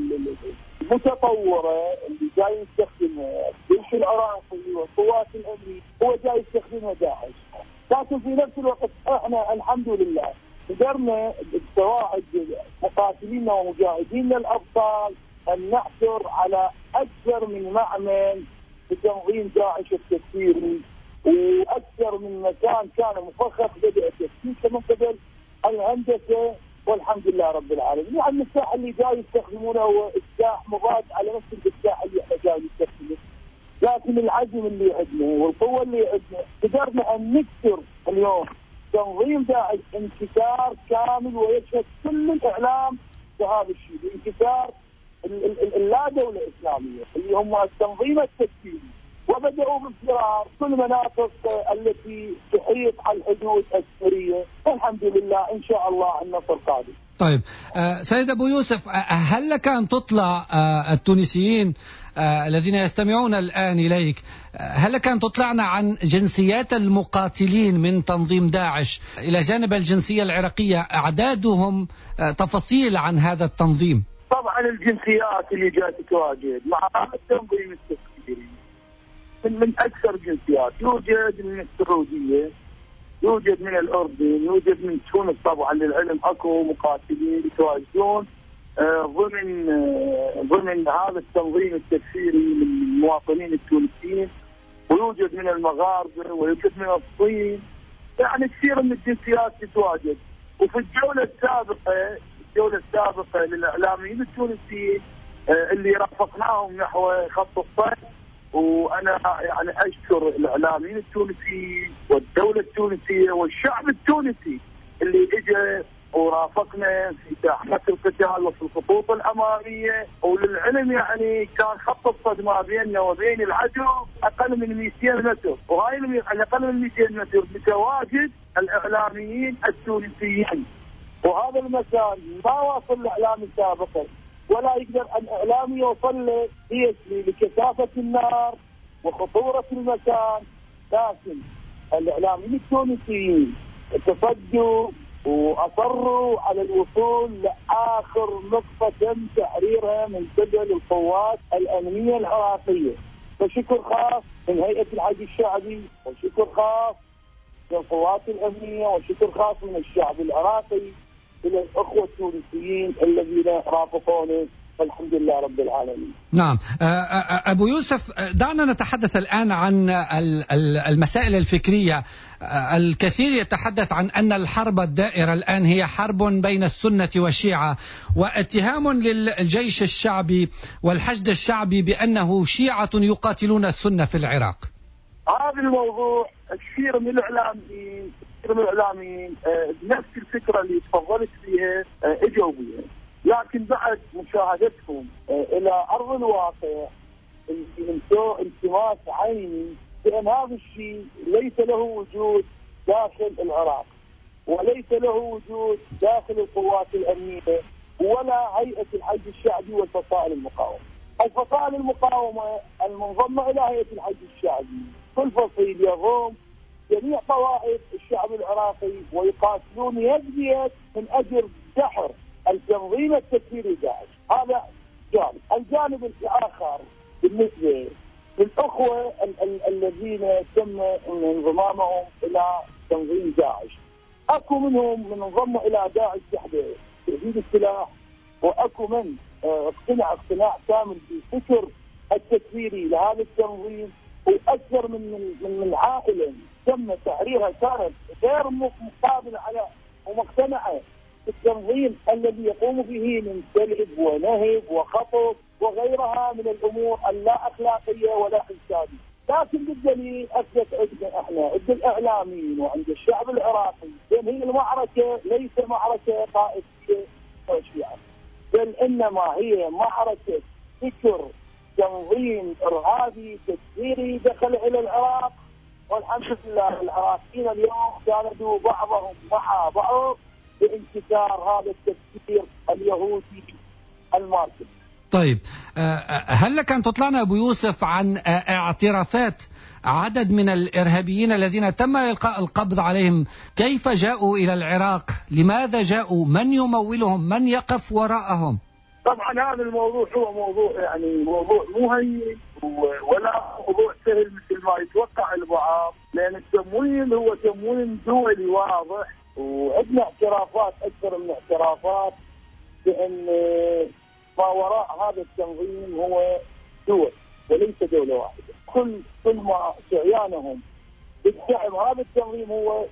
المتطوره اللي جاي يستخدمها الجيش العراقي والقوات الامنيه هو جاي يستخدمها داعش. لكن في نفس الوقت احنا الحمد لله قدرنا بسواعد مقاتلينا ومجاهدينا الابطال ان نحصر على اكثر من معمل لتنظيم داعش التكفيري، واكثر من مكان كان مفخخ بدأ تفكيكه من قبل الهندسه، والحمد لله رب العالمين. يعني السلاح اللي جاي يستخدمونه هو سلاح مضاد على نفس السلاح اللي احنا جاي نستخدمه، لكن العزم اللي عندنا والقوه اللي عندنا قدرنا ان نكسر اليوم تنظيم داعش انكسار كامل، ويشهد كل الاعلام بهذا الشيء، انكسار اللا دوله اسلاميه اللي هم التنظيم التكفيري، وبدأوا بانفرار كل مناطق التي تحيط على الحدود السورية. والحمد لله إن شاء الله النصر قادم. طيب سيد أبو يوسف، هل لك أن تطلع التونسيين الذين يستمعون الآن إليك، هل لك أن تطلعنا عن جنسيات المقاتلين من تنظيم داعش إلى جانب الجنسية العراقية، أعدادهم، تفاصيل عن هذا التنظيم؟ طبعا الجنسيات اللي جاءت تتواجد مع التنظيم التكفيري من أكثر جنسيات، يوجد من السعودية، يوجد من الأردن، يوجد من تونس. طبعا للعلم أكو مقاتلين يتواجدون ضمن هذا التنظيم التكفيري من المواطنين التونسيين، ويوجد من المغاربة ويوجد من الصين، يعني كثير من الجنسيات تتواجد. وفي الجولة السابقة للإعلاميين التونسيين اللي رافقناهم نحو خط الصيد، وانا يعني اشكر الاعلاميين التونسيين والدوله التونسيه والشعب التونسي اللي اجى ورافقنا في ساحه القتال وفي الخطوط الاماميه. وللعلم يعني كان خط الصد ما بيننا وبين العدو اقل من 200 متر، وهاي اقل من 200 متر بتواجد الاعلاميين التونسيين. وهذا المكان ما واصل الاعلام سابقا، ولا يقدر أن إعلامي يوصل له لكثافة النار وخطورة المكان. لكن الإعلاميين التونسيين تصدوا وأصروا على الوصول لآخر نقطة تم تحريرها من قبل القوات الأمنية العراقية. فشكر خاص من هيئة الحشد الشعبي، وشكر خاص من القوات الأمنية، وشكر خاص من الشعب العراقي إلى الأخوة التونسيين الذين رافقونا، والحمد لله رب العالمين. نعم أبو يوسف، دعنا نتحدث الآن عن المسائل الفكرية. الكثير يتحدث عن أن الحرب الدائرة الآن هي حرب بين السنة والشيعة، واتهام للجيش الشعبي والحشد الشعبي بأنه شيعة يقاتلون السنة في العراق. هذا الموضوع كثير من الإعلاميين بنفس الفكرة اللي تفضلت فيها اجوا بها، لكن بعد مشاهدتهم إلى أرض الواقع التماس عيني بأن هذا الشيء ليس له وجود داخل العراق، وليس له وجود داخل القوات الأمنية ولا هيئة الحج الشعبي والفصائل المقاومة. الفصائل المقاومة المنضمة إلى هيئة الحج الشعبي كل فصيل يضم جميع طوائف الشعب العراقي ويقاتلون يد بيد من أجل دحر التنظيم التكفيري داعش. هذا جانب. الجانب الآخر بالنسبة للأخوة الذين تم انضمامهم إلى تنظيم داعش، أكو منهم من انضم إلى داعش تحت تجديد السلاح، وأكو من اقتنع اقتناع كامل بالفكر التكفيري لهذا التنظيم، وأكثر من عائلة تم تحريرها كانت غير مقابلة على ومقتنعة بالتنظيم الذي يقوم به من سلب ونهب وخطف وغيرها من الأمور اللا أخلاقية ولا إنسانية. لكن بالدليل أثبت عندنا احنا عند الإعلاميين وعند الشعب العراقي بأن هي المعركة ليس معركة طائفية وشيعة، بل إنما هي معركة فكر تنظيم إرهابي تكفيري دخل إلى العراق. والحمد لله العراقيين اليوم ساندوا بعضهم مع بعض بانتشار هذا التفكير اليهودي الماركسي. طيب، هل لك أن تطلعنا أبو يوسف عن اعترافات عدد من الإرهابيين الذين تم إلقاء القبض عليهم؟ كيف جاءوا إلى العراق؟ لماذا جاءوا؟ من يمولهم؟ من يقف وراءهم؟ طبعا هذا الموضوع هو موضوع موضوع مو هين ولا موضوع سهل مثل ما يتوقع البعض، لأن التمويل هو تمويل دولي واضح، وعندنا اعترافات أكثر من اعترافات بأن ما وراء هذا التنظيم هو دول وليس دولة واحدة. كل ما سعيانهم بالدعم هذا التنظيم هو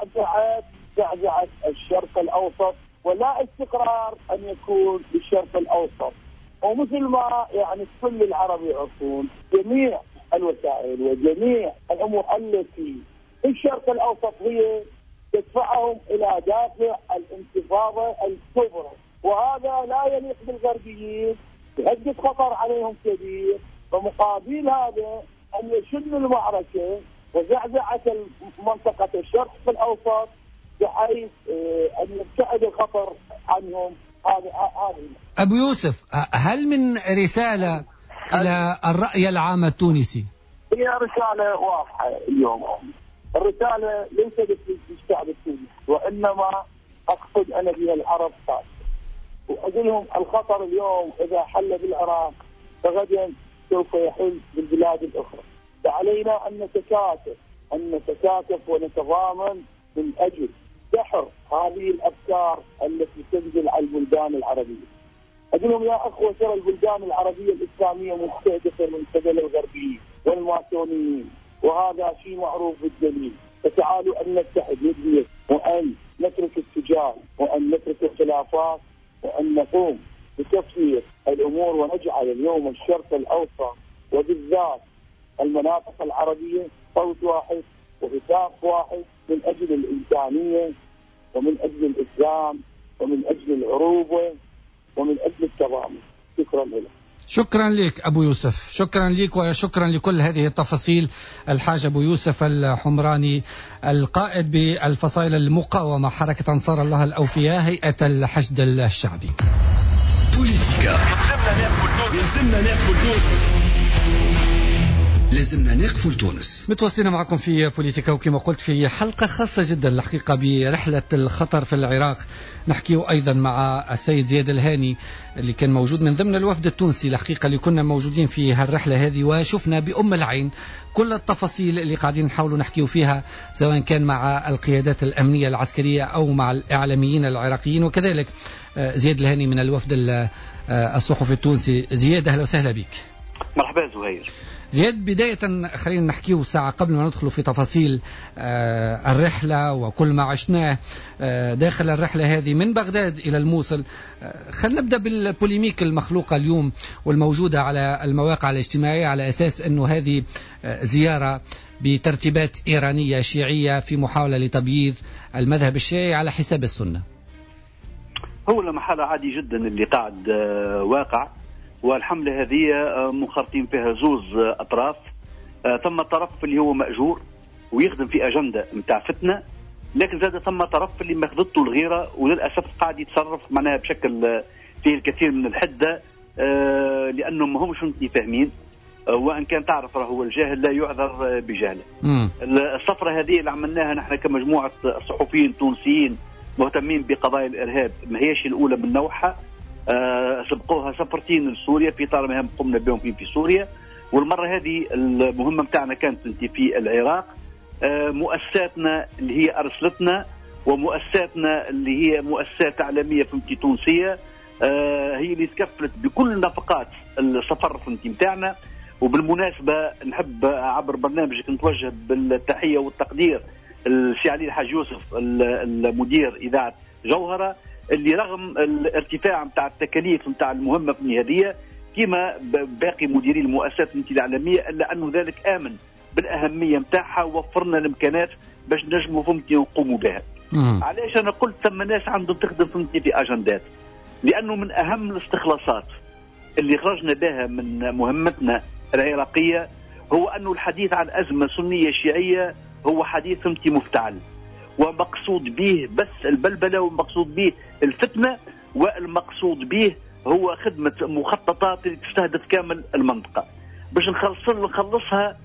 لزعزعة الشرق الأوسط ولا استقرار أن يكون بالشرق الأوسط. ومثل ما كل العرب يعرفون جميع الوسائل وجميع الأمور التي في الشرق الأوسط هي تدفعهم إلى دافع الانتفاضة الكبرى، وهذا لا يليق بالغربيين، يهدد خطر عليهم كبير. فمقابل هذا أن يشن المعركة وزعزعة منطقة الشرق الأوسط بحيث أن يبتعد الخطر عنهم. هذا أبو يوسف، هل من رسالة إلى الرأي العام التونسي؟ هي رسالة واضحة اليوم. الرسالة ليست للشعب التونسي، وإنما أقصد أنا بها العرب خاصة، وأقول لهم الخطر اليوم إذا حل بالعراق فغدا سوف يحل بالبلاد الأخرى. فعلينا أن نتكاتف ونتضامن من أجل دحر هذه الأفكار التي تنزل على البلدان العربية. أقول لهم يا أخوة، ترى البلدان العربية الإسلامية مستهدفة من قبل الغربيين والماسونيين، وهذا شيء معروف بالدليل. فتعالوا أن نتحد يد وأن نترك التجار وأن نترك الخلافات وأن نقوم بتفسير الأمور ونجعل اليوم الشرق الأوسط وبالذات المناطق العربية صوت واحد وهتاف واحد من أجل الإنسانية ومن أجل الإسلام ومن أجل العروبة ومن أجل التضامن. شكرا لك. شكرا لك أبو يوسف، شكرا لك وشكرا لكل هذه التفاصيل. الحاج أبو يوسف الحمراني، القائد بالفصائل المقاومة حركة أنصار الله الأوفياء هيئة الحشد الشعبي. بوليتيكا. لازمنا نقفل تونس. متواصلين معكم في بوليتيكا، وكما قلت في حلقة خاصة جدا الحقيقة برحلة الخطر في العراق. نحكي أيضا مع السيد زياد الهاني اللي كان موجود من ضمن الوفد التونسي الحقيقة اللي كنا موجودين في هالرحلة هذه، وشفنا بأم العين كل التفاصيل اللي قاعدين نحاولوا نحكيوا فيها، سواء كان مع القيادات الأمنية العسكرية أو مع الإعلاميين العراقيين. وكذلك زياد الهاني من الوفد الصحفي التونسي. زياد، أهلا وسهلا بك. مرحبا زهير. زياد، بداية خلينا نحكيه ساعة قبل ما ندخل في تفاصيل الرحلة وكل ما عشناه داخل الرحلة هذه من بغداد إلى الموصل. خلينا نبدأ بالبوليميك المخلوقة اليوم والموجودة على المواقع الاجتماعية على أساس أنه هذه زيارة بترتيبات إيرانية شيعية في محاولة لتبييض المذهب الشيعي على حساب السنة؟ هو المحالة عادي جدا اللي قاعد واقع، والحملة هذه منخرطين فيها زوز أطراف. ثم طرف اللي هو مأجور ويخدم في أجندة متاع فتنة، لكن زاد ثم طرف اللي مخذته الغيرة وللأسف قاعد يتصرف معناها بشكل فيه الكثير من الحدة، لأنهم ما همش فاهمين، وأن كان تعرف هو الجاهل لا يعذر بجهله. السفرة هذه اللي عملناها نحن كمجموعة صحفيين تونسيين مهتمين بقضايا الإرهاب ما هيش الأولى من نوعها. سبقوها سفرتين لسوريا في طال مهام قمنا بهم في سوريا، والمرة هذه المهمة متاعنا كانت في العراق. مؤسساتنا اللي هي أرسلتنا ومؤسساتنا اللي هي مؤسسات إعلامية فهمتي تونسية هي اللي تكفلت بكل نفقات السفر فهمتي متاعنا. وبالمناسبة نحب عبر برنامجك نتوجه بالتحية والتقدير السي علي الحاج يوسف المدير إذاعة جوهرة، اللي رغم الارتفاع متاع التكاليف متاع المهمة في النهاية كما باقي مديري المؤسسات الإعلامية، إلا أنه ذلك آمن بالأهمية متاعها ووفرنا الإمكانات باش نجموا فهمتي نقوموا بها. علاش أنا قلت ثم ناس عندهم تخدم فهمتي في أجندات؟ لأنه من أهم الاستخلاصات اللي خرجنا بها من مهمتنا العراقية هو أنه الحديث عن أزمة سنية شيعية هو حديث فهمتي مفتعل، ومقصود به بس البلبلة، ومقصود به الفتنة، والمقصود به هو خدمة مخططات اللي تستهدف كامل المنطقة. باش نخلصها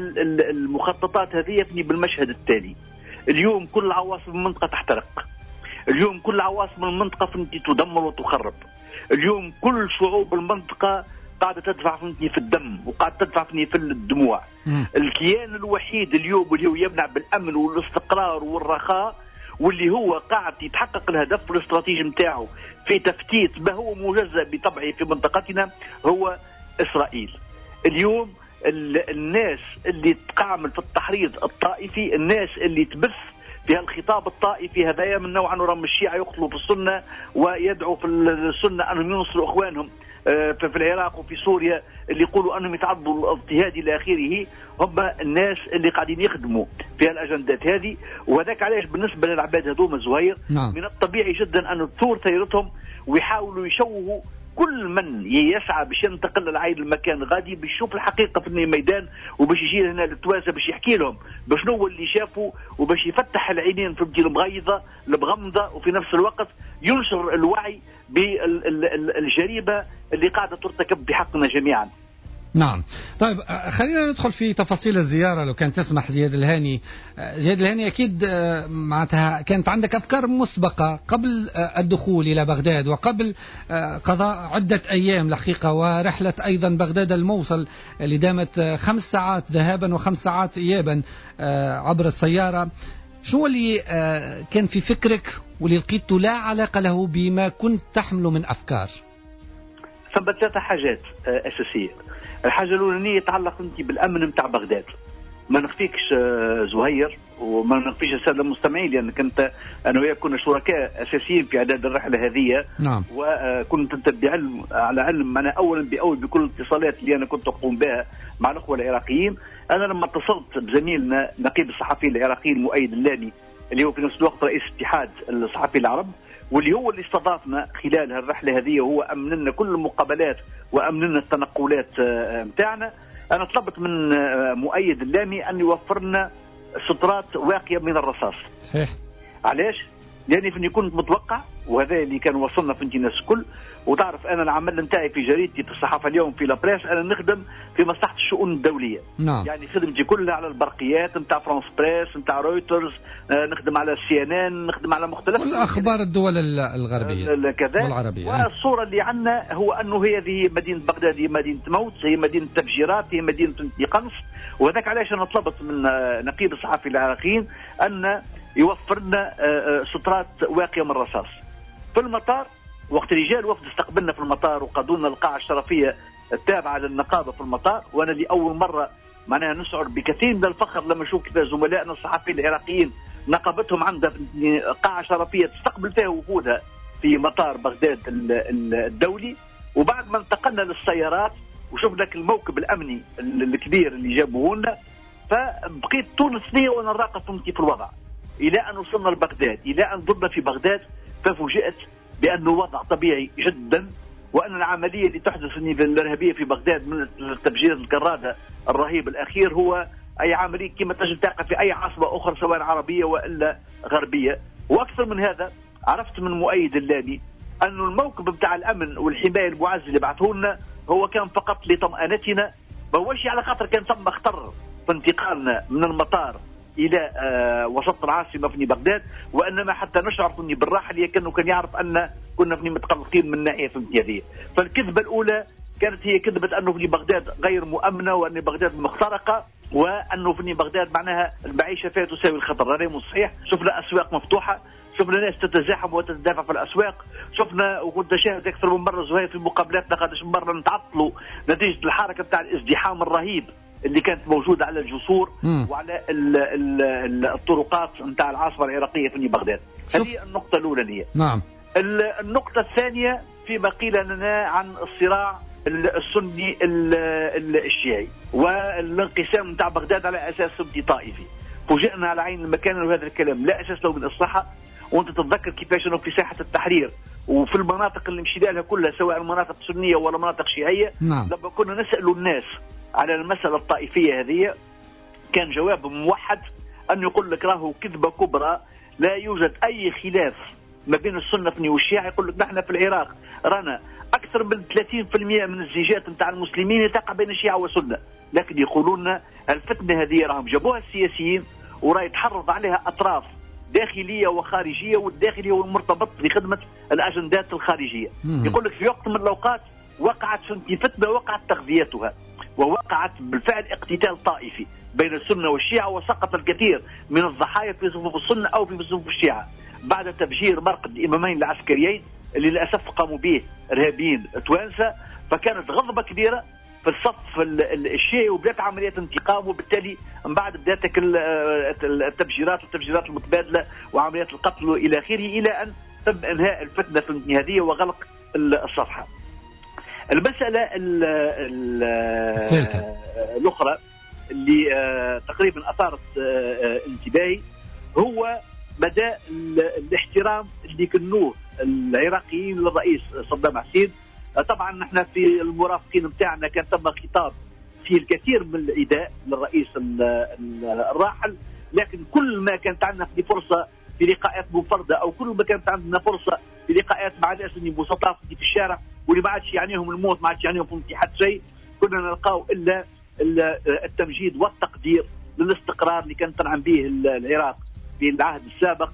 المخططات هذه بالمشهد التالي: اليوم كل عواصم المنطقة تحترق، اليوم كل عواصم المنطقة فهمتي تدمر وتخرب، اليوم كل شعوب المنطقة قاعدة تدفع فهمتني في الدم وقاعدة تدفع فهمتني في الدموع. الكيان الوحيد اليوم اللي هو يمنع بالأمن والاستقرار والرخاء، واللي هو قاعد يتحقق الهدف الاستراتيجي متاعه في تفتيت ما هو مجزأ بطبعه في منطقتنا هو إسرائيل. اليوم الناس اللي تقامل في التحريض الطائفي، الناس اللي تبث في الخطاب الطائفي هذايا من نوع أنه رغم الشيعة يقتلوا في السنة ويدعوا في السنة أنهم ينصروا إخوانهم في العراق وفي سوريا، اللي يقولوا أنهم يتعرضوا للاضطهاد إلى آخره، هم الناس اللي قاعدين يخدموا في الأجندات هذه. وهذاك علاش بالنسبة للعباد هذوما زهير من الطبيعي جدا أن تثور ثيرتهم ويحاولوا يشوهوا كل من يسعى باش ينتقل للعين المكان غادي باش يشوف الحقيقه في الميدان، وباش يجي هنا للتوازه باش يحكي لهم بشنو اللي شافوا، وباش يفتح العينين في المغيضه البغمضه، وفي نفس الوقت ينشر الوعي بالجريمه اللي قاعده ترتكب بحقنا جميعا. نعم. طيب خلينا ندخل في تفاصيل الزيارة لو كان تسمح زياد الهاني. زياد الهاني أكيد معناتها كانت عندك أفكار مسبقة قبل الدخول إلى بغداد وقبل قضاء عدة أيام الحقيقة، ورحلة أيضا بغداد الموصل اللي دامت 5 ساعات ذهابا و5 ساعات إيابا عبر السيارة. شو اللي كان في فكرك واللي لقيته لا علاقة له بما كنت تحمله من أفكار؟ ثم 3 حاجات أساسية. الحاجة الأولانية يتعلق انت بالأمن متاع بغداد. ما نخفيكش زهير وما نخفيش السادة المستمعين، لأنك أنا وياك كنا شركاء أساسيين في إعداد الرحلة هذه. نعم. وكنت أنت بعلم على علم أنا أولا بأول بكل الاتصالات اللي أنا كنت أقوم بها مع الأخوة العراقيين. أنا لما اتصلت بزميلنا نقيب الصحفيين العراقيين مؤيد اللامي اللي هو في نفس الوقت رئيس اتحاد الصحفيين العرب، واللي هو اللي استضافنا خلال الرحلة هذه وهو أمن لنا كل المقابلات وأمن لنا التنقلات متاعنا، أنا طلبت من مؤيد اللامي أن يوفر لنا سترات واقية من الرصاص. صحيح. علاش؟ لأني فني كنت متوقع، وهذا اللي كان وصلنا في الناس الكل. وتعرف أنا العمل نتاعي في جريدتي في الصحافة اليوم في لابريس، أنا نخدم في مصلحة الشؤون الدولية. نعم. يعني خدمتي كلها على البرقيات نتاع فرانس بريس نتاع رويترز، نخدم على CNN، نخدم على مختلف الأخبار الدول الغربية كذا والعربية. والصورة اللي عندنا هو أنه هذه مدينة بغداد هي مدينة موت، هي مدينة تفجيرات، هي مدينة قنص. وذاك علاش أنا طلبت من نقيب الصحفي العراقيين أن يوفر لنا سترات واقية من الرصاص. في المطار وقت رجال وفد استقبلنا في المطار وقادونا القاعة الشرفية التابعة للنقابة في المطار، وأنا لأول مرة معناها نشعر بكثير من الفخر لما نشوف كيف زملائنا الصحفيين العراقيين نقابتهم عندها قاعة شرفية تستقبل فيها وفودها في مطار بغداد الدولي. وبعد ما انتقلنا للسيارات وشفنا الموكب الأمني الكبير اللي جابوه لنا، فبقيت طول السنة وأنا نراقب فهمتي في الوضع إلى أن وصلنا لبغداد. إلى أن ضربنا في بغداد ففوجئت بأنه وضع طبيعي جدا، وأن العملية اللي تحدث الإرهابية في بغداد من تفجير الكرادة الرهيب الأخير هو أي عملية كما تجد تلقى في أي عاصمة أخرى سواء عربية وإلا غربية. وأكثر من هذا عرفت من مؤيد اللامي أن الموكب بتاع الأمن والحماية المعزز اللي بعثه لنا هو كان فقط لطمأنتنا، ما هوش على خاطر كان ثم خطر في انتقالنا من المطار إلى وسط العاصمة في بغداد، وإنما حتى نشعر فني بالراحة اللي كان يعرف أن كنا فني متقلقين من ناحية فهمتني هذه. فالكذبة الأولى كانت هي كذبة أنه في بغداد غير مؤمنة وأن بغداد مخترقة وأنه في بغداد معناها المعيشة فيها تساوي الخطر. هذا مو صحيح. شفنا أسواق مفتوحة، شفنا ناس تتزاحم وتتدافع في الأسواق، شفنا وكنت شاهد أكثر من مرة زهير في مقابلاتنا قداش مرة نتعطلوا نتيجة الحركة بتاع الازدحام الرهيب اللي كانت موجودة على الجسور وعلى الطرقات نتاع العاصمة العراقية في بغداد. هذه النقطة الأولى. نعم. النقطة الثانية فيما قيل لنا عن الصراع السني الشيعي والانقسام نتاع بغداد على أساس سني طائفي. فوجئنا على عين المكان أن هذا الكلام لا أساس له من الصحة. وأنت تتذكر كيفاش أنه في ساحة التحرير وفي المناطق اللي مشينا لها كلها سواء المناطق سنية ولا مناطق شيعية، نعم. لما كنا نسأل الناس على المسألة الطائفية هذه كان جواب موحد أن يقول لك راهو كذبة كبرى، لا يوجد أي خلاف ما بين السنة والشيعة. يقول لك نحن في العراق رانا أكثر من 30% من الزيجات نتاع المسلمين تقع بين الشيعة والسنة، لكن يقولون الفتنة هذه راهم جابوها السياسيين وراي يتحرض عليها أطراف داخلية وخارجية، والداخلي هو المرتبط بخدمة الأجندات الخارجية. يقول لك في وقت من الأوقات وقعت فتنة وقعت تغذيتها ووقعت بالفعل اقتتال طائفي بين السنة والشيعة وسقط الكثير من الضحايا في صفوف السنة أو في صفوف الشيعة بعد تفجير مرقد الإمامين العسكريين اللي للأسف قاموا به إرهابيين توانسة. فكانت غضبة كبيرة في الصف الشيعي وبدأت عمليات انتقام، وبالتالي من بعد بدأت التفجيرات المتبادلة وعمليات القتل إلى آخره، إلى أن تم إنهاء الفتنة في النهاية وغلق الصفحة. المسألة الأخرى اللي تقريبا أثارت انتباهي هو مدى الاحترام اللي كنوه العراقيين للرئيس صدام حسين. طبعا نحن في المرافقين بتاعنا كان تم خطاب فيه الكثير من الإيذاء للرئيس الراحل، لكن كل ما كانت عندنا في فرصة في لقاءات منفردة أو كل ما كانت عندنا فرصة في لقاءات مع الناس اللي بسطاء في الشارع واللي ما عادش يعنيهم الموت ما عادش يعنيهم في حد شيء، كنا نلقاو إلا التمجيد والتقدير للاستقرار اللي كانت تنعم به العراق في العهد السابق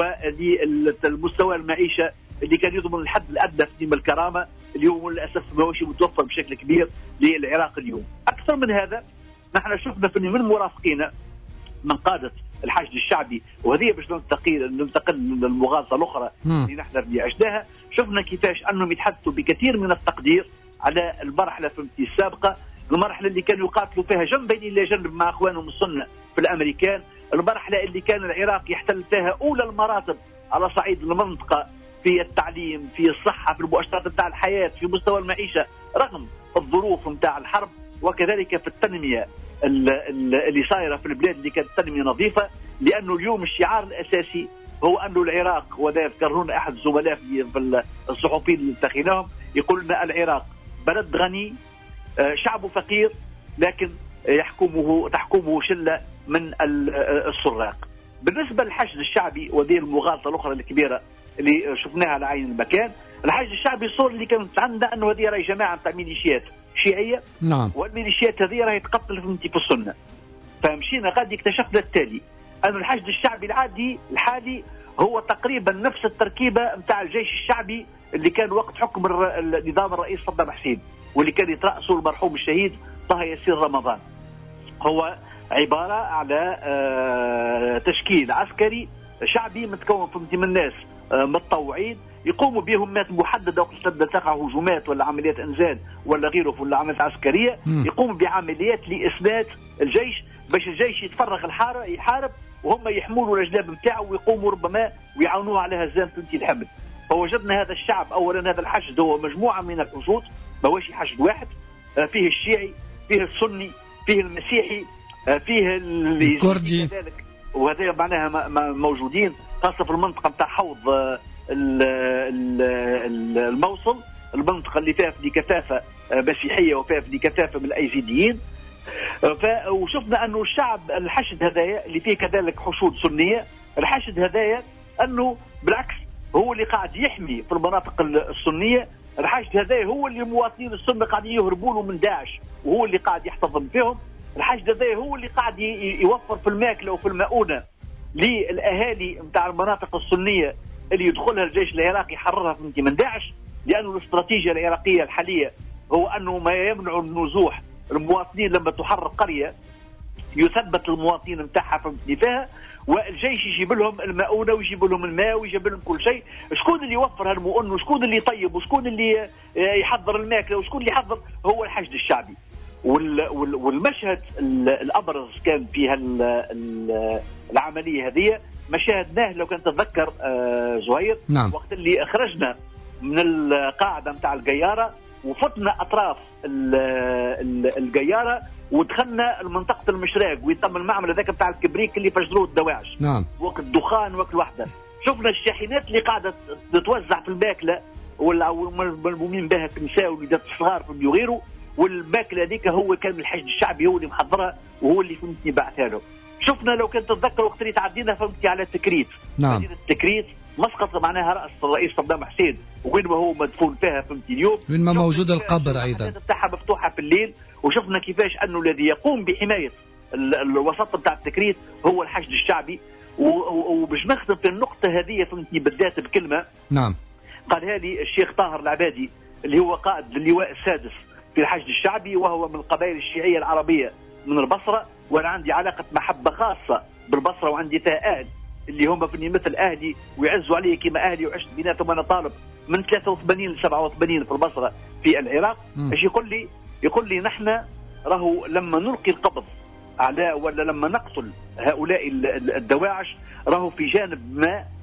وللمستوى المعيشة اللي كان يضمن الحد الأدنى من الكرامة اليوم للأسف ما هوش متوفر بشكل كبير للعراق اليوم. أكثر من هذا نحن شفنا من مرافقينا من قادة الحشد الشعبي، وهذه باش ننتقل للمغالطة الأخرى اللي نحن عشناها، شفنا كيفاش أنهم يتحدثوا بكثير من التقدير على المرحلة السابقة، المرحلة اللي كانوا يقاتلوا فيها جنبين إلى جنب مع أخوانهم السنة في الأمريكان، المرحلة اللي كان العراق يحتل فيها أولى المراتب على صعيد المنطقة في التعليم، في الصحة، في المؤشرات نتاع الحياة، في مستوى المعيشة رغم الظروف نتاع الحرب، وكذلك في التنمية اللي صايرة في البلاد اللي كانت تنمية نظيفة. لأنه اليوم الشعار الأساسي هو أنه العراق، وذا يذكرون أحد الزملاء في الصحفيين اللي التقيناهم يقول لنا العراق بلد غني شعبه فقير لكن تحكمه شلة من السراق. بالنسبة للحشد الشعبي وذي المغالطة الأخرى الكبيرة اللي شفناها على عين المكان، الحشد الشعبي الصور اللي كانت عندنا أنه هذه راهي جماعة تاع ميليشيات شيعية، نعم، والميليشيات هذه راهي تقتل في السنة. فمشينا غادي اكتشفنا التالي أن الحشد الشعبي الحالي هو تقريبا نفس التركيبة نتاع الجيش الشعبي اللي كان وقت حكم النظام الرئيس صدام حسين واللي كان يترأسه المرحوم الشهيد طه ياسين رمضان. هو عبارة على تشكيل عسكري شعبي متكون من الناس متطوعين يقوموا بمهمات محددة وقت تقع هجومات ولا عمليات انزال ولا غيره ولا عمليات عسكرية، يقوموا بعمليات لإسناد الجيش باش الجيش يتفرغ يحارب وهم يحملوا الأجناب نتاعه ويقوموا ربما ويعاونوه على هزيمة الحمل. فوجدنا هذا الشعب أولا هذا الحشد هو مجموعة من الحشود، ما هوش حشد واحد، فيه الشيعي، فيه السني، فيه المسيحي، فيه الكردي كذلك، وهذا معناها موجودين خاصة في المنطقة نتاع حوض الموصل، المنطقة اللي فيها في كثافة مسيحية وفيها في كثافة من الأيزيديين. وشفنا أنه الشعب الحشد هذايا اللي فيه كذلك حشود سنية، الحشد هذايا أنه بالعكس هو اللي قاعد يحمي في المناطق السنية. الحشد هذايا هو اللي المواطنين السنة قاعدين يهربوا له من داعش، وهو اللي قاعد يحتضن فيهم. الحشد هذايا هو اللي قاعد يوفر في الماكلة وفي المؤونة للأهالي نتاع المناطق السنية اللي يدخلها الجيش العراقي يحررها من داعش، لأنه الاستراتيجية العراقية الحالية هو أنه ما يمنع النزوح المواطنين. لما تحرر قرية يثبت المواطنين نتاعها فيها، والجيش يجيب لهم المؤونة ويجيب لهم الماء ويجيب لهم كل شيء. شكون اللي يوفر هالمؤونة وشكون اللي يطيب وشكون اللي يحضر الماكلة وشكون اللي يحضر؟ هو الحشد الشعبي. والمشهد الأبرز كان في العملية هذه ما شاهدناه لو كنت تتذكر زهير. نعم. وقت اللي أخرجنا من القاعدة متاع القيارة وفتنا أطراف القيارة ودخلنا منطقة المشراق ويتم المعمل هذاك بتاع الكبريك اللي فجروه الدواعش. نعم. وقت الدخان وقت الوحدة شفنا الشاحنات اللي قاعدة تتوزع في الماكلة والملمومين بها النساء والولادات الصغار وغيره، والماكلة هذيك هو كان الحشد الشعبي هو اللي محضرها وهو اللي فهمتني بعثها له. شفنا لو كنت تتذكر وقت اللي تعدينا فهمتني على التكريت. نعم. مدينة التكريت مسقط معناها رأس الرئيس صدام حسين وين ما هو مدفون فيها فهمتني اليوم، وين ما موجود القبر أيضا بتاعها مفتوحة في الليل. وشفنا كيفاش أنه الذي يقوم بحماية الوسط بتاع التكريت هو الحشد الشعبي. وباش نختم في النقطة هذه فهمتني بالذات بكلمة. نعم. قالها لي الشيخ طاهر العبادي اللي هو قائد اللواء السادس في الحشد الشعبي، وهو من القبائل الشيعية العربية من البصرة، وأنا عندي علاقة محبة خاصة بالبصرة وعندي فيها أهل اللي هم في مثل أهلي ويعزوا علي كما أهلي وعشت بيناتهم. أنا طالب من 83 ل 87 في البصرة في العراق. ايش يقول لي نحن راهو لما نلقي القبض على ولا لما نقتل هؤلاء الدواعش راهو في جانب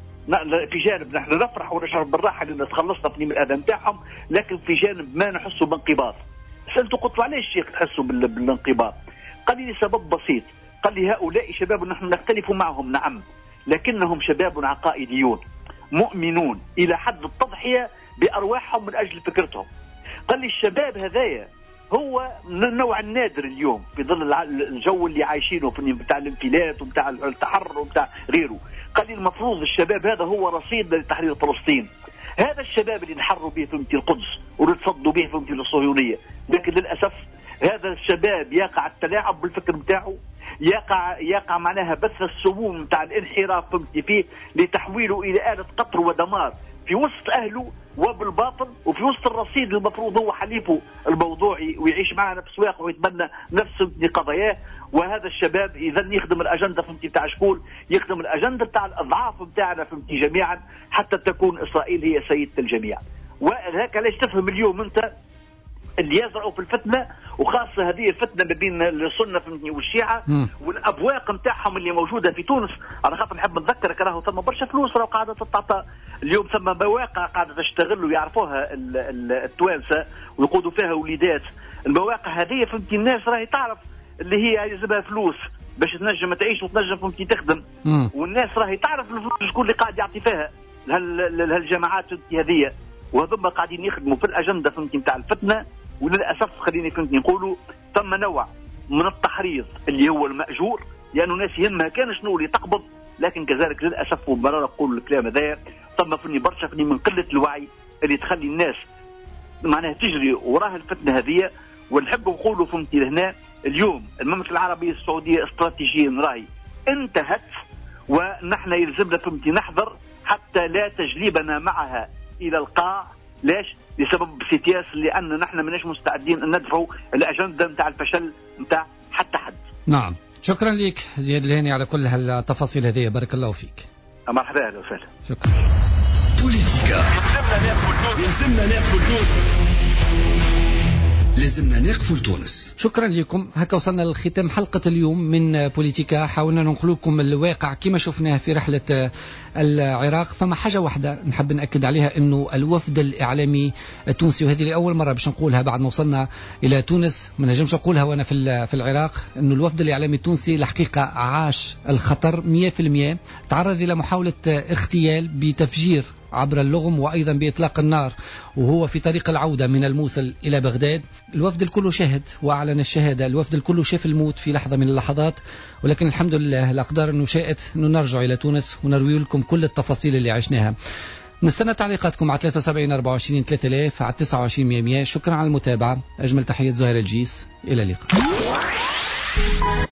نحن نفرح ونشعر بالراحة لأن تخلصنا من الأذى نتاعهم، لكن في جانب ما نحسوا بانقباض. سألته قلت علاش الشيخ تحسوا بالانقباض؟ قال لي سبب بسيط، قال لي هؤلاء شباب نحن نختلف معهم نعم، لكنهم شباب عقائديون مؤمنون إلى حد التضحية بأرواحهم من أجل فكرتهم. قال لي الشباب هذايا هو من النوع النادر اليوم في ظل الجو اللي عايشينه في بتاع الانفلات وبتاع التحرر وبتاع غيره. قال لي المفروض الشباب هذا هو رصيد لتحرير فلسطين، هذا الشباب اللي نحروا به في القدس ونتصدوا به في الصهيونية. لكن للأسف هذا الشباب يقع التلاعب بالفكر بتاعه، يقع معناها بث السموم بتاع الانحراف فيه لتحويله إلى آلة قطر ودمار في وسط أهله وبالباطل، وفي وسط الرصيد المفروض هو حليفه الموضوعي ويعيش معنا في سواقه ويتبنى نفس قضاياه. وهذا الشباب إذا يخدم الأجندة بتاع شكون؟ يخدم الأجندة بتاع الأضعاف بتاعنا جميعا حتى تكون إسرائيل هي سيدة الجميع. وهكا ليش تفهم اليوم أنت اللي يزرعوا في الفتنة، وخاصة هذه الفتنة ما بين السنة والشيعة والأبواق نتاعهم اللي موجودة في تونس. على خاطر نحب نذكرك راهو ثم برشا فلوس راهو قاعدة تتعطى اليوم، ثم مواقع قاعدة تشتغل ويعرفوها التوانسة ويقودوا فيها وليدات. المواقع هذه فهمتي الناس راهي تعرف اللي هي يلزمها فلوس باش تنجم تعيش وتنجم فهمتي تخدم، والناس راهي تعرف الفلوس شكون اللي قاعد يعطي فيها لهالجماعات هذه، وهذم قاعدين يخدموا في الأجندة فهمتي نتاع الفتنة. وللأسف خليني فهمتني نقولوا ثم نوع من التحريض اللي هو المأجور، لأنه الناس يهمها كان شنو اللي تقبض، لكن كذلك للأسف وبرر نقول الكلام هذا ثم فني برشا فني من قلة الوعي اللي تخلي الناس معناها تجري وراها الفتنة هذه. ونحب نقولوا فهمتي لهنا اليوم المملكة العربية السعودية استراتيجيا راهي انتهت، ونحن يلزمنا فهمتي نحذر حتى لا تجلبنا معها إلى القاع. ليش؟ لسبب سيتياس، لأن نحن ماناش مستعدين أن ندفعوا الأجندة نتاع الفشل نتاع حتى حد. نعم، شكرا لك زياد الهاني على كل هالتفاصيل هذه، بارك الله فيك. مرحبا، أهلا وسهلا. شكرا. بوليتيكا يلزمنا ناكل دود. لازمنا نقفوا لتونس. شكرا لكم. هكا وصلنا لختام حلقة اليوم من بوليتيكا. حاولنا ننقل لكم الواقع كما شفناه في رحلة العراق. فما حاجة واحدة نحب نأكد عليها، أنه الوفد الإعلامي التونسي، وهذه لأول مرة باش نقولها بعد ما وصلنا إلى تونس، ما نجمش نقولها وأنا في العراق، أنه الوفد الإعلامي التونسي الحقيقة عاش الخطر 100%. تعرض إلى محاولة اغتيال بتفجير عبر اللغم وأيضا بإطلاق النار وهو في طريق العودة من الموصل إلى بغداد. الوفد الكل شاهد وأعلن الشهادة، الوفد الكل شاف الموت في لحظة من اللحظات، ولكن الحمد لله الأقدار أنه شاءت أنه نرجع إلى تونس ونروي لكم كل التفاصيل اللي عشناها. نستنى تعليقاتكم على 73 24 3000 على 29 100. شكرا على المتابعة. أجمل تحية زهير الجيس، إلى اللقاء.